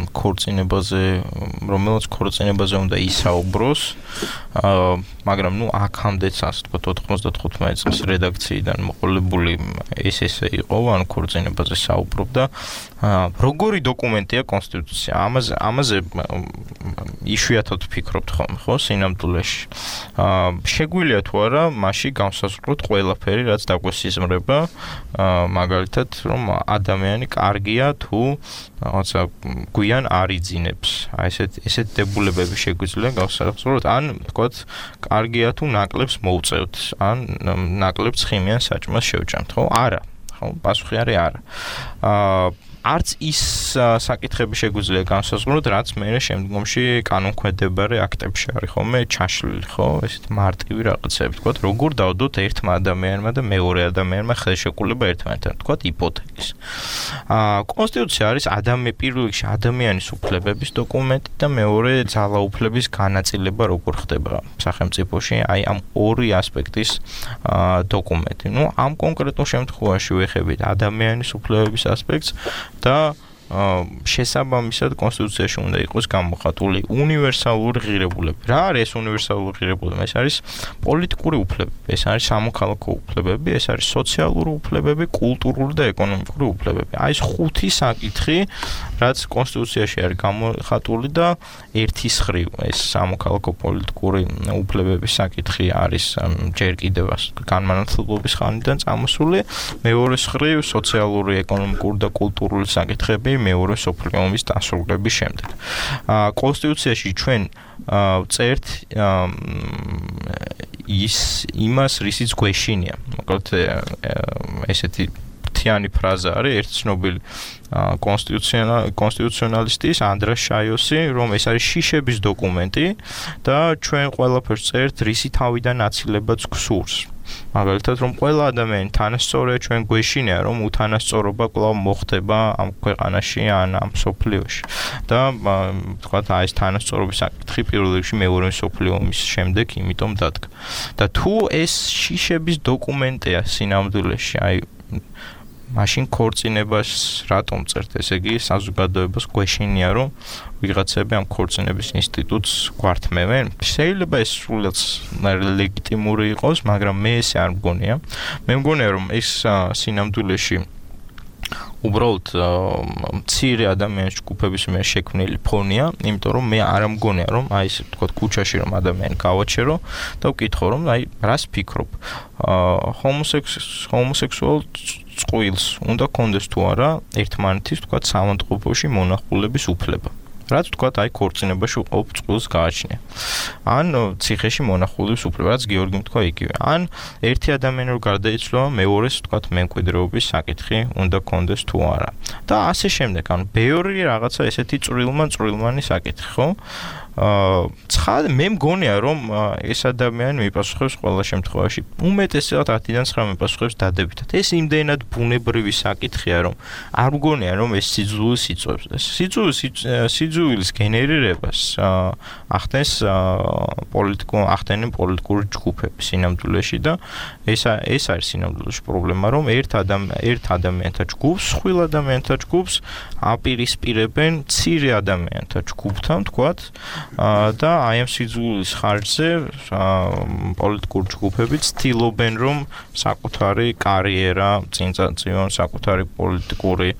რომელიც ქორწინებაზე უნდა ისაუბროს, მაგრამ აქამდეც ასე ვთქვათ 95 წლის რედაქციიდან მოყოლებული ეს იყო, ან ქორწინებაზე საუბრობდა. როგორი დოკუმენტია კონსტიტუცია? ამაზე იშვიათად ვფიქრობთ ხოლმე, ხო, სინამდვილეში. შეგვიძლია თუ არა მასში განსაზღვროთ ყველაფერი, რაც დაგვესიზმრება, მაგალითად, რომ ადამიანი კარგია თუ რაღაცა გვიან არ იძინებს. აი ესეთ დებულებები შეგვიძლია გავსახსოვროთ, ან ვთქვათ, კარგია თუ ნაკლებს მოუწევთ, ან ნაკლებს ხიმიან საჭმელს შევჭამთ, ხო? არა. ხო, პასუხი არის არა. არც ის საკითხები შეგვიძლია განსაზღვროთ, რაც მე შემდგომში კანონქვედებარე აქტებში არის ხოლმე ჩაშლილი, ხო? ესეთ მარტივი რაღაცები, ვთქვათ, როგორ დავდოთ ერთმა ადამიანმა და მეორე ადამიანმა ხელშეკრულება ერთმანეთთან, ვთქვათ, იპოთეკის. კონსტიტუცია არის პირველ რიგში ადამიანის უფლებების დოკუმენტი და მეორე ძალაუფლების განაწილება, როგორ ხდება სახელმწიფოში, აი ამ ორი ასპექტის დოკუმენტი. ნუ ამ კონკრეტულ შემთხვევაში ვეხებით ადამიანის უფლებების ასპექტს და შესაბამისად კონსტიტუციაში უნდა იყოს გამოხატული უნივერსალური ღირებულება. რა არის ეს უნივერსალური ღირებულება? ეს არის პოლიტიკური უფლებები, ეს არის სამოქალაქო უფლებები, ეს არის სოციალური უფლებები, კულტურული და ეკონომიკური უფლებები. აი ეს 5 საკითხი, რაც კონსტიტუციაში არის გამოხატული და ერთის ხრივ ეს სამოქალაქო პოლიტიკური უფლებების საკითხი არის ჯერ კიდევ განმანათლებლობის ხანიდან წამოსული, მეორეს ხრივ სოციალური, ეკონომიკური და კულტურული საკითხები მეორე სოფლიო ომის დასრულების შემდეგ. კონსტიტუციაში ჩვენ წერთ იმას, რისიც გვეშინია. მოკლედ ესეთი თიანი ფრაზა არის ერთ ცნობილი კონსტიტუციონალისტის ანდრას შაიოსი, რომ ეს არის შიშების დოკუმენტი და ჩვენ ყველაფერს წერთ რისი თავიდან აცილებაც გსურს. მაგალითად, რომ ყველა ადამიანი თანასწორია, ჩვენ გვეშინია, რომ უთანასწორობა კვლავ მოხდება ამ ქვეყანაში ან ამ სოფლიოში. და ვთქვათ, აი ეს თანასწორობის საკითხი პირველ რიგში მეორე მსოფლიო ომის შემდეგ იმიტომ დადგა. და თუ ეს შიშების დოკუმენტია სინამდვილეში, აი მაშინ ქორწინებას რატომ წერთ? ესე იგი, საზოგადოებას გვეშინია, რომ ვიღაცები ამ ქორწინების ინსტიტუტს გვართმევენ. შეიძლება ეს სულაც ლეგიტიმური იყოს, მაგრამ მე ესე არ მგონია. მე მგონია, რომ ეს სინამდვილეში უბრალოდ მცირე ადამიანის ჯგუფების მიერ შექმნილი ფონია, იმიტომ რომ მე არ მგონია რომ აი ესე ვთქვათ ქუჩაში რომ ადამიანი გავაჩერო და ვკითხო რომ აი რას ფიქრობ. ჰომოსექსუალ წყვილს უნდა კონდეს თუ არა ერთმანეთის ვთქვათ სამართლებოში მონახულების უფლება. რაც ვთქვათ აი ქორწინებაში უყოფ წყვილს გააჩნია. ან ციხეში მონახულების უფლება, რაც გიორგიმ თქვა იგივე. ან ერთი ადამიანი რო გარდაიცვალა, მეორეს ვთქვათ მემკვიდრეობის საკითხი უნდა კონდეს თუ არა. და ასე შემდეგ, ანუ ბევრი რაღაცა ესეთი წვრილმანი საკითხი, ხო? მე მგონია რომ ეს ადამიანი მიპასუხებს ყველა შემთხვევაში. უმეტესად 10-დან 9 მიპასუხებს დადებითად. ეს იმდენად ბუნებრივი საკითხია, რომ არ მგონია რომ ეს სიძულვილს იწვევს. სიძულვილის გენერირებას ახდენენ პოლიტიკური ჯგუფები სინამდვილეში და ეს არის სინამდვილეში პრობლემა, რომ ერთ ადამიანთა ჯგუფს, ხვილ ადამიანთა ჯგუფს აპირისპირებენ მცირე ადამიანთა ჯგუფთან, თქვათ, და აი ამ სიძულვილის ხარჯზე პოლიტიკური ჯგუფები ცდილობენ რომ საკუთარი კარიერა წინწადონ, საკუთარი პოლიტიკური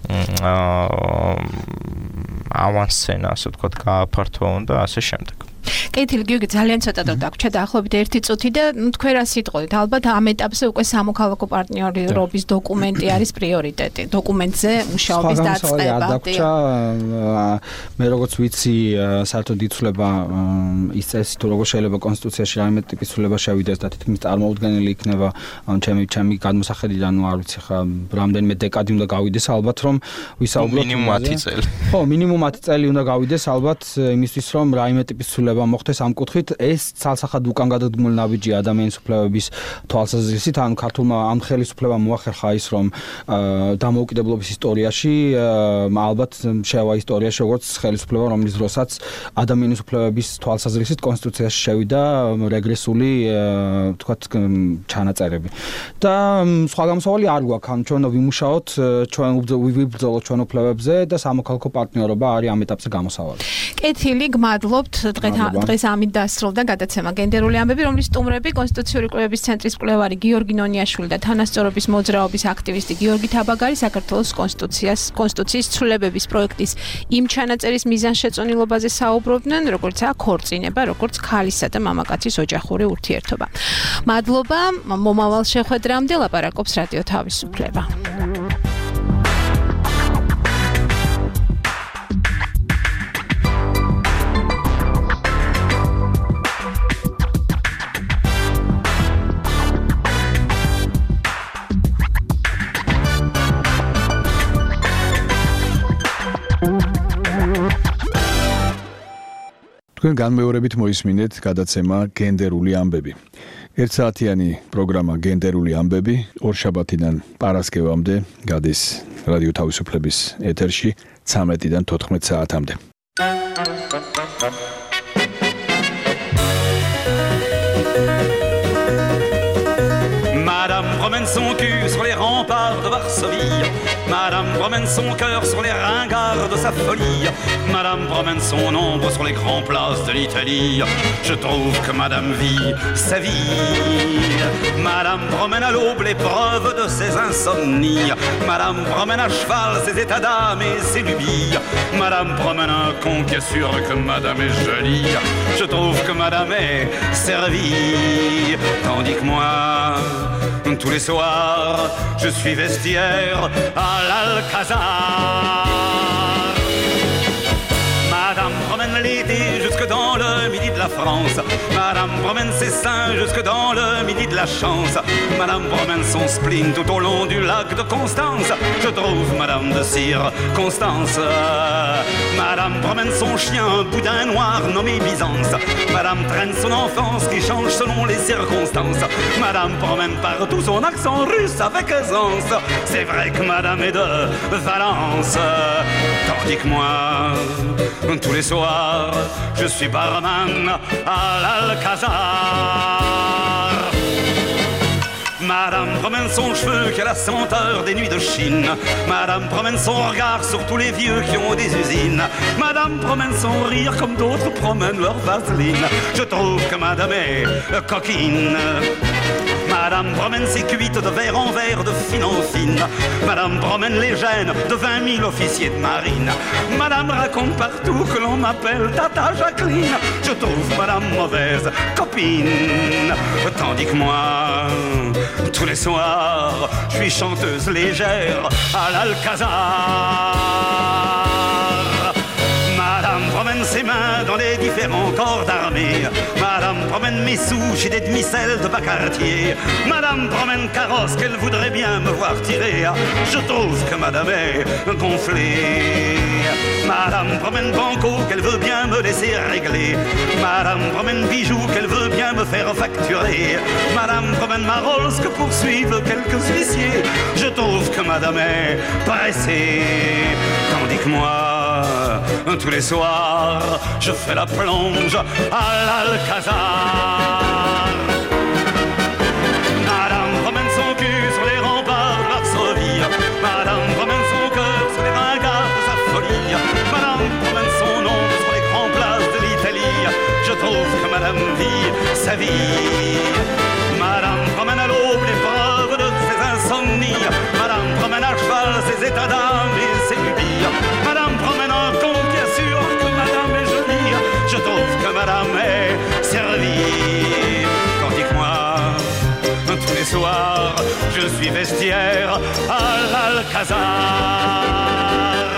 ავანსცენა, ასე ვთქვათ, გააფართოვონ და ასე შემდეგ. კეთილი გიორგი, ძალიან ცოტა დრო დაგვრჩა დაახლოებით 1 წუთი და თქვენ რა სიტყვით, ალბათ ამ ეტაპზე უკვე სამოქალაქო პარტნიორობის დოკუმენტი არის პრიორიტეტი. დოკუმენტზე მუშაობის დაწყება. მე როგორც ვიცი, საერთოდ იცვლება ის წესი, თუ როგორ შეიძლება კონსტიტუციაში რაიმე ტიპის ცვლილება შევიდეს და თითქმის წარმოუდგენელი იქნება ჩემი გადმოსახედიდან, არ ვიცი ხა, რამდენიმე დეკადი უნდა გავიდეს ალბათ, რომ ვისაუბროთ მინიმუმ 10 წელი. ხო, მინიმუმ 10 წელი უნდა გავიდეს ალბათ იმისთვის, რომ რაიმე ტიპის ცვლილება მოხდეს ამ კუთხით. ეს ცალსახად უკან გადადგმული ნაბიჯი ადამიანის უფლებების თვალსაზრისით, ანუ ქართულმა ამ ხელისუფლებამ მოახერხა ის, რომ დამოუკიდებლობის ისტორიაში ალბათ შევა ისტორიაში როგორც ხელისუფლება, რომლის დროსაც ადამიანის უფლებების თვალსაზრისით კონსტიტუციაში შევიდა რეგრესული, ვთქვათ, ჩანაწერები. და სხვა გამოსავალი არ გვაქვს, ანუ ჩვენ ვიმუშაოთ, ჩვენ ვიბრძოლოთ ჩვენ უფლებებზე და სამოქალაქო პარტნიორობა არის ამ ეტაპზე გამოსავალი. კეთილი, გმადლობთ. დღეს ამით დასრულდა გადაცემა გენდერული ამბები, რომლის სტუმრები კონსტიტუციური კვლევების ცენტრის მკვლევარი გიორგი ნონიაშვილი და თანასწორობის მოძრაობის აქტივისტი გიორგი თაბაგარი საქართველოს კონსტიტუციის ცვლილებების პროექტის იმ ჩანაწერის მიზანშეწონილობაზე საუბრობდნენ, როგორიცაა ქორწინება, როგორც ქალისა და მამაკაცის ოჯახური ურთიერთობა. მადლობა, მომავალ შეხვედრამდე ლაპარაკობს რადიო თავისუფლება. თქვენ განმეორებით მოისმინეთ გადაცემა გენდერული ამბები. 1 საათიანი პროგრამა გენდერული ამბები ორშაბათიდან პარასკევამდე გადის რადიო თავისუფლების ეთერში 13-დან 14 საათამდე. Madame promène son cul sur les remparts de Varsovie. Madame promène son cœur sur les ringards de sa folie. Madame promène son ombre sur les grands places de l'Italie. Je trouve que Madame vit sa vie. Madame promène à l'aube les preuves de ses insomnies. Madame promène à cheval ses états d'âme et ses lubies. Madame promène un con qui est sûr que Madame est jolie. Je trouve que Madame est servie. Tandis que moi, tous les soirs, je suis vestiaire à l'Alcazar. Madame promène l'été jusque dans le midi de la France. Madame promène ses seins jusque dans le midi de la chance. Madame promène son spleen tout au long du lac de Constance. Je trouve Madame de circonstance. Madame promène son chien, un boudin noir nommé Byzance. Madame traîne son enfance qui change selon les circonstances. Madame promène partout son accent russe avec aisance. C'est vrai que Madame est de Valence. Tandis que moi, tous les soirs, je suis barman à l'Alcazar. Madame promène son cheveu qui a la senteur des nuits de Chine. Madame promène son regard sur tous les vieux qui ont des usines. Madame promène son rire comme d'autres promènent leur vaseline. Je trouve que Madame est coquine. Madame Madame promène ses cuites de verre en verre, de fine en fine. Madame promène les gènes de 20 000 officiers de marine. Madame raconte partout que l'on m'appelle Tata Jacqueline. Je trouve Madame mauvaise copine. Tandis que moi, tous les soirs, je suis chanteuse légère à l'Alcazar. Madame promène ses mains dans les différents corps d'armée. Madame promène mes sous chez des demi-sels de Bacartier. Madame promène carrosse qu'elle voudrait bien me voir tirer. Je trouve que Madame est gonflée. Madame promène banco qu'elle veut bien me laisser régler. Madame promène bijoux qu'elle veut bien me faire facturer. Madame promène ma Rolls que poursuivent quelques huissiers. Je trouve que Madame est pressée. Tandis que moi, tous les soirs, je fais la plonge à l'Alcazar. Madame promène son cul sur les remparts de Varsovie. Madame promène son cœur sur les ringards de sa folie. Madame promène son ombre sur les grandes places de l'Italie. Je trouve que Madame vit sa vie. Madame promène à l'aube les preuves de ses insomnies. Madame promène à cheval ses états d'âme et ses lubies. Madame promène un con qui assure que Madame est jolie. Je trouve que Madame est servie. Tandis que moi, tous les soirs, je suis vestiaire à l'Alcazar.